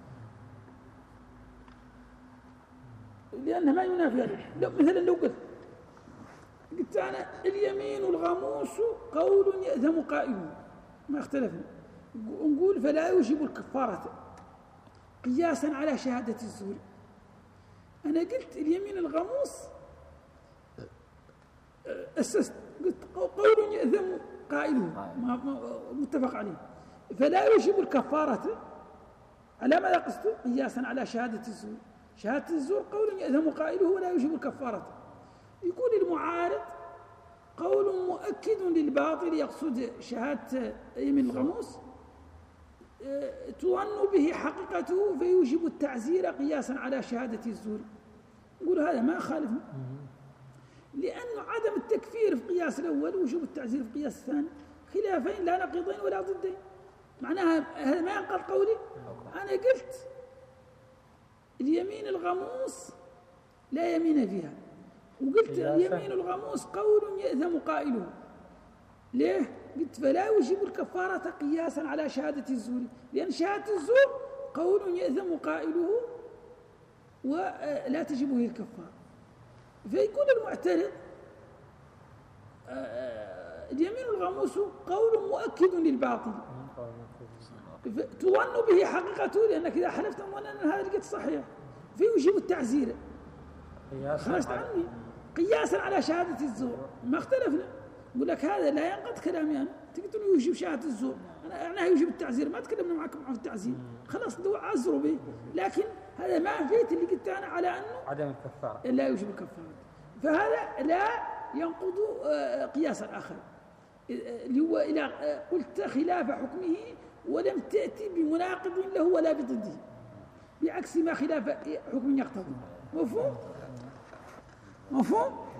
لأنه ما ينافي هذا. مثلا لو قلت أنا اليمين الغموس قول يأثم قائله، ما اختلفنا، نقول فلا يوجب الكفارة قياسا على شهادة الزور. أنا قلت اليمين الغموس أسست، قلت قول يأثم قائله متفق عليه، فلا يوجب الكفارة على ماذا قصده؟ قياسا على شهادة الزور. شهادة الزور قول يأثم قائله ولا يوجب الكفارة. يكون المعارض قول مؤكد للباطل، يقصد شهادة يمين الغموس تظن به حقيقته فيوجب التعزير قياسا على شهادة الزور. نقول هذا ما خالف، لأنه عدم التكفير في القياس الأول وجوب التعزير في القياس الثاني خلافين لا نقيضين ولا ضدين، معناها هذا ما ينقض قولي. أنا قلت اليمين الغموس لا يمين فيها، وقلت اليمين الغموس قول يأثم قائله. ليه؟ قلت فلا يوجب الكفارة قياسا على شهادة الزور، لأن شهادة الزور قول يأثم قائله ولا تجبه الكفارة. فيكون المعترض اليمين الغموس قول مؤكد للباطل تظن به حقيقته، لأنك إذا حلفت ظنا أن هذا لقيت صحيح فيوجب التعزير. خرجت عني قياسا على شهادة الزور، ما اختلفنا. يقول لك هذا لا ينقض كلامي أنا، تقول يوجب شهادة الزور، أنا يوجب التعزير، ما تكلمنا معكم عن التعزير، خلاص دو عزروا به، لكن هذا ما فيت اللي قلت أنا على أنه عدم الكفارة لا يوجب الكفارة، فهذا لا ينقض قياس الآخر اللي هو إلى قلت خلاف حكمه ولم تأتي بمناقض له ولا بضده، بعكس ما خلاف حكم يقتضي. مفهوم؟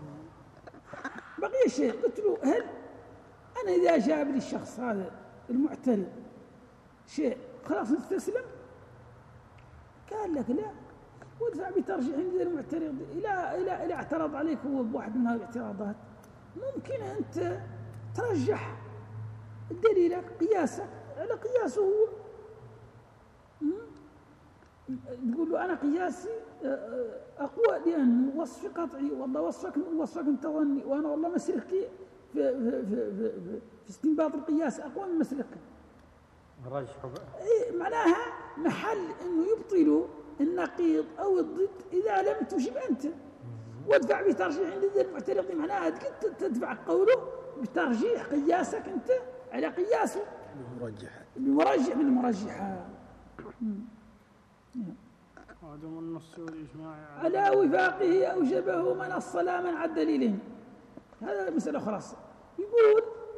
بقي شيء، قلت له هل أنا إذا جاب لي الشخص هذا المعترض شيء خلاص نستسلم؟ قال لك لا، وادفع بترجيح عند المعترض إلى اعترض عليك هو بواحد من هذه الاعتراضات، ممكن أنت ترجح دليلك قياسك على قياسه هو، تقول له أنا قياسي أقوى لأن وصفي قطعي، والله وصفك أنت ظني، وأنا والله مسلكي في استنباط القياس أقوى من مسلكك. معناها محل أنه يبطل النقيض أو الضد إذا لم تجب أنت، وادفع بترجيح عند المعترض، معناها تدفع قوله بترجيح قياسك أنت على قياسه بمرجح من المرجحات. عدم النص والإجماع على وفاقه أوجبه من الصلاة من عد دليلين. هذا مسألة خلاص. يقول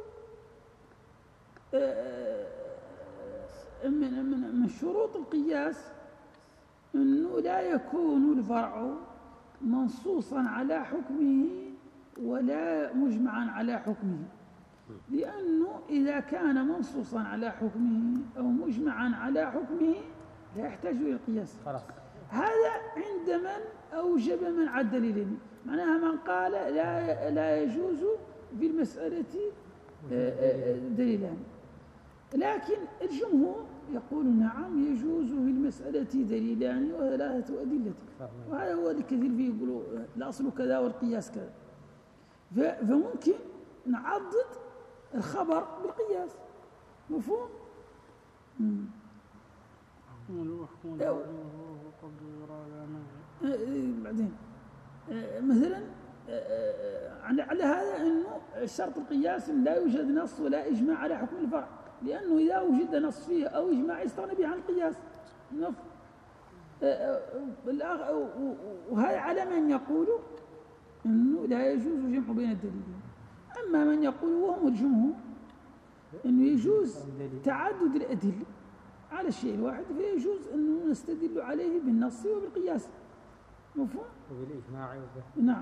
من شروط القياس أنه لا يكون الفرع منصوصا على حكمه ولا مجمعا على حكمه، لأنه إذا كان منصوصا على حكمه أو مجمعا على حكمه لا يحتاج إلى القياس. هذا عند من أوجب من عد دليلين، معناها من قال لا يجوز في المسألة دليلان، لكن الجمهور يقول نعم يجوز في المسألة دليلان وثلاثة أدلة، وهذا هو الكثير فيه يقولوا الأصل كذا والقياس كذا، فممكن نعضد الخبر بالقياس. مفهوم؟ بعدين مثلا على هذا أنه شرط القياس لا يوجد نص ولا إجماع على حكم الفرع، لأنه إذا وجد نص فيه أو إجماع يستغني به عن القياس. وهذا على من يقول أنه لا يجوز جمع بين الدليلين. أما من يقول وهم الجمهور أنه يجوز تعدد الأدلة على الشيء الواحد، فيجوز أنه نستدل عليه بالنص وبالقياس، مفهوم؟ وبالإجماع نعم.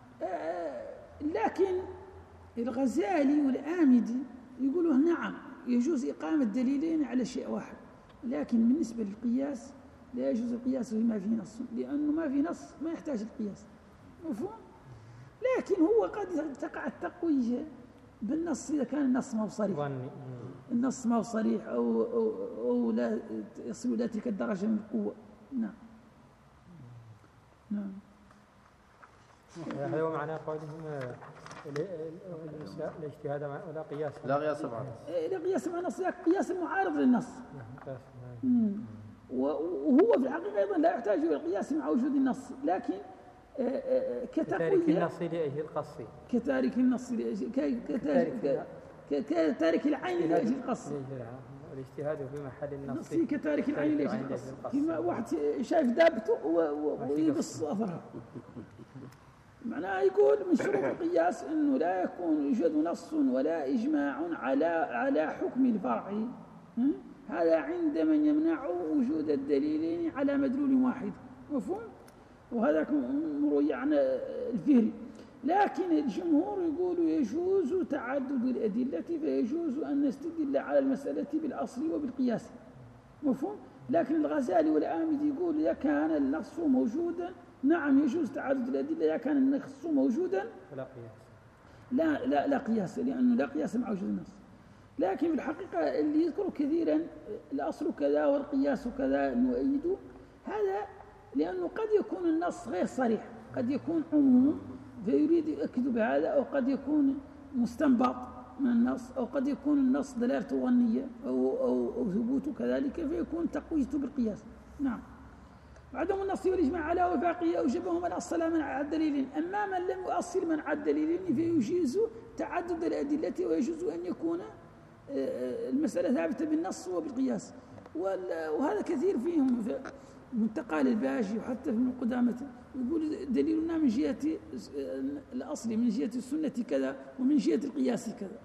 لكن الغزالي والآمدي يقولوا نعم يجوز إقامة دليلين على شيء واحد، لكن بالنسبة للقياس لا يجوز القياس فيما فيه نص، لأنه ما في نص ما يحتاج القياس، مفهوم؟ لكن هو قد تقع التقوية بالنص إذا كان النص ما هو صريح، النص ما هو صريح أو لا يصل إلى تلك الدرجة من القوة. نعم. نعم. هذا هو معنى قولهم الاجتهاد ولا قياس. لا قياس مع النص. لا قياس مع النص، قياس معارض للنص. وهو في الحقيقة أيضا لا يحتاج إلى القياس مع وجود النص، لكن كتارك النص لأجل القص، كتارك النص كتارك العين لأجل القص، الاجتهاد في محل النص كتارك العين لأجل القص، كما واحد شايف دابته ويقص أثرها. معناه يقول من شروط القياس أنه لا يكون يوجد نص ولا إجماع على حكم الفرع، هذا عند من يمنع وجود الدليلين على مدلول واحد، مفهوم؟ وهذا مروي عن الفهري. لكن الجمهور يقولوا يجوز تعدد الأدلة، فيجوز أن نستدل على المسألة بالأصل وبالقياس، مفهوم؟ لكن الغزالي والآمدي يقول إذا كان النص موجودا نعم يجوز تعدد الأدلة، إذا كان النص موجودا فلا قياس. لا قياس، لأنه لا قياس مع وجود النص. لكن في الحقيقة اللي يذكر كثيرا الأصل كذا والقياس كذا نؤيده، هذا لأنه قد يكون النص غير صريح، قد يكون عموم فيريد يؤكد بهذا، أو قد يكون مستنبط من النص، أو قد يكون النص دلالته ظنية أو ثبوته كذلك، فيكون تقويته بالقياس. نعم. وعدم النص والإجماع على وفاقه أوجبه من أصل منع الدليلين، أما من لم يؤصل منع الدليلين فيجيز تعدد الأدلة، ويجوز أن يكون المسألة ثابتة بالنص وبالقياس. وهذا كثير فيهم في منتقى الباجي وحتى في القدامى، يقول دليلنا من جهة الأصل من جهة السنة كذا ومن جهة القياس كذا.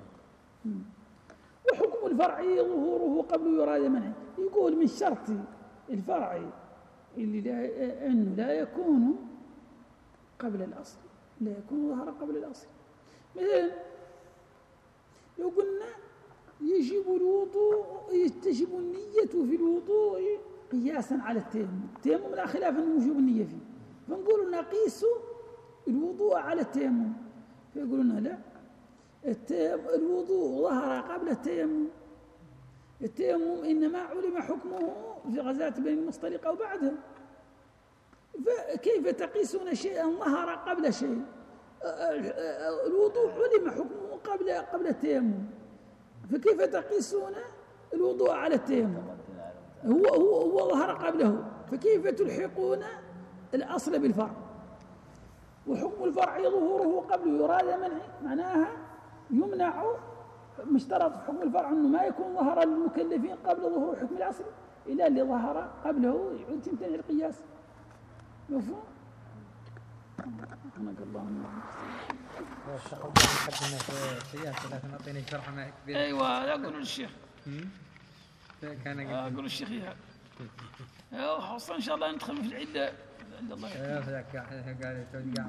وحكم الفرع ظهوره قبل يراد منعه، يقول من شرط الفرع اللي أنه لا يكون قبل الأصل، لا يكون ظهر قبل الأصل. مثلا لو قلنا يجب النية في الوضوء قياسا على التيمم، التيمم لا خلاف أنه وجوب النية فيه، فنقول نقيس الوضوء على التيمم، فيقولون لا، الوضوء ظهر قبل التيمم، التيمم إنما علم حكمه في غزاة بني المصطلق أو بعدها، فكيف تقيسون شيئا ظهر قبل شيء؟ الوضوء علم حكمه قبل التيمم، فكيف تقيسون الوضوء على التيمم؟ هو ظهر قبله، فكيف تلحقون الأصل بالفرع؟ وحكم الفرع ظهوره قبل يراد منعه، معناها يمنع، مشترط في حكم الفرع أنه ما يكون ظهر للمكلفين قبل ظهور حكم الأصل، إلا اللي ظهر قبله يعود تمتنع القياس، مفهوم؟ رحمك الله. أيوة لا أقول للشيخ، أقول للشيخ خاصة إن شاء الله ندخل في العدة عند الله.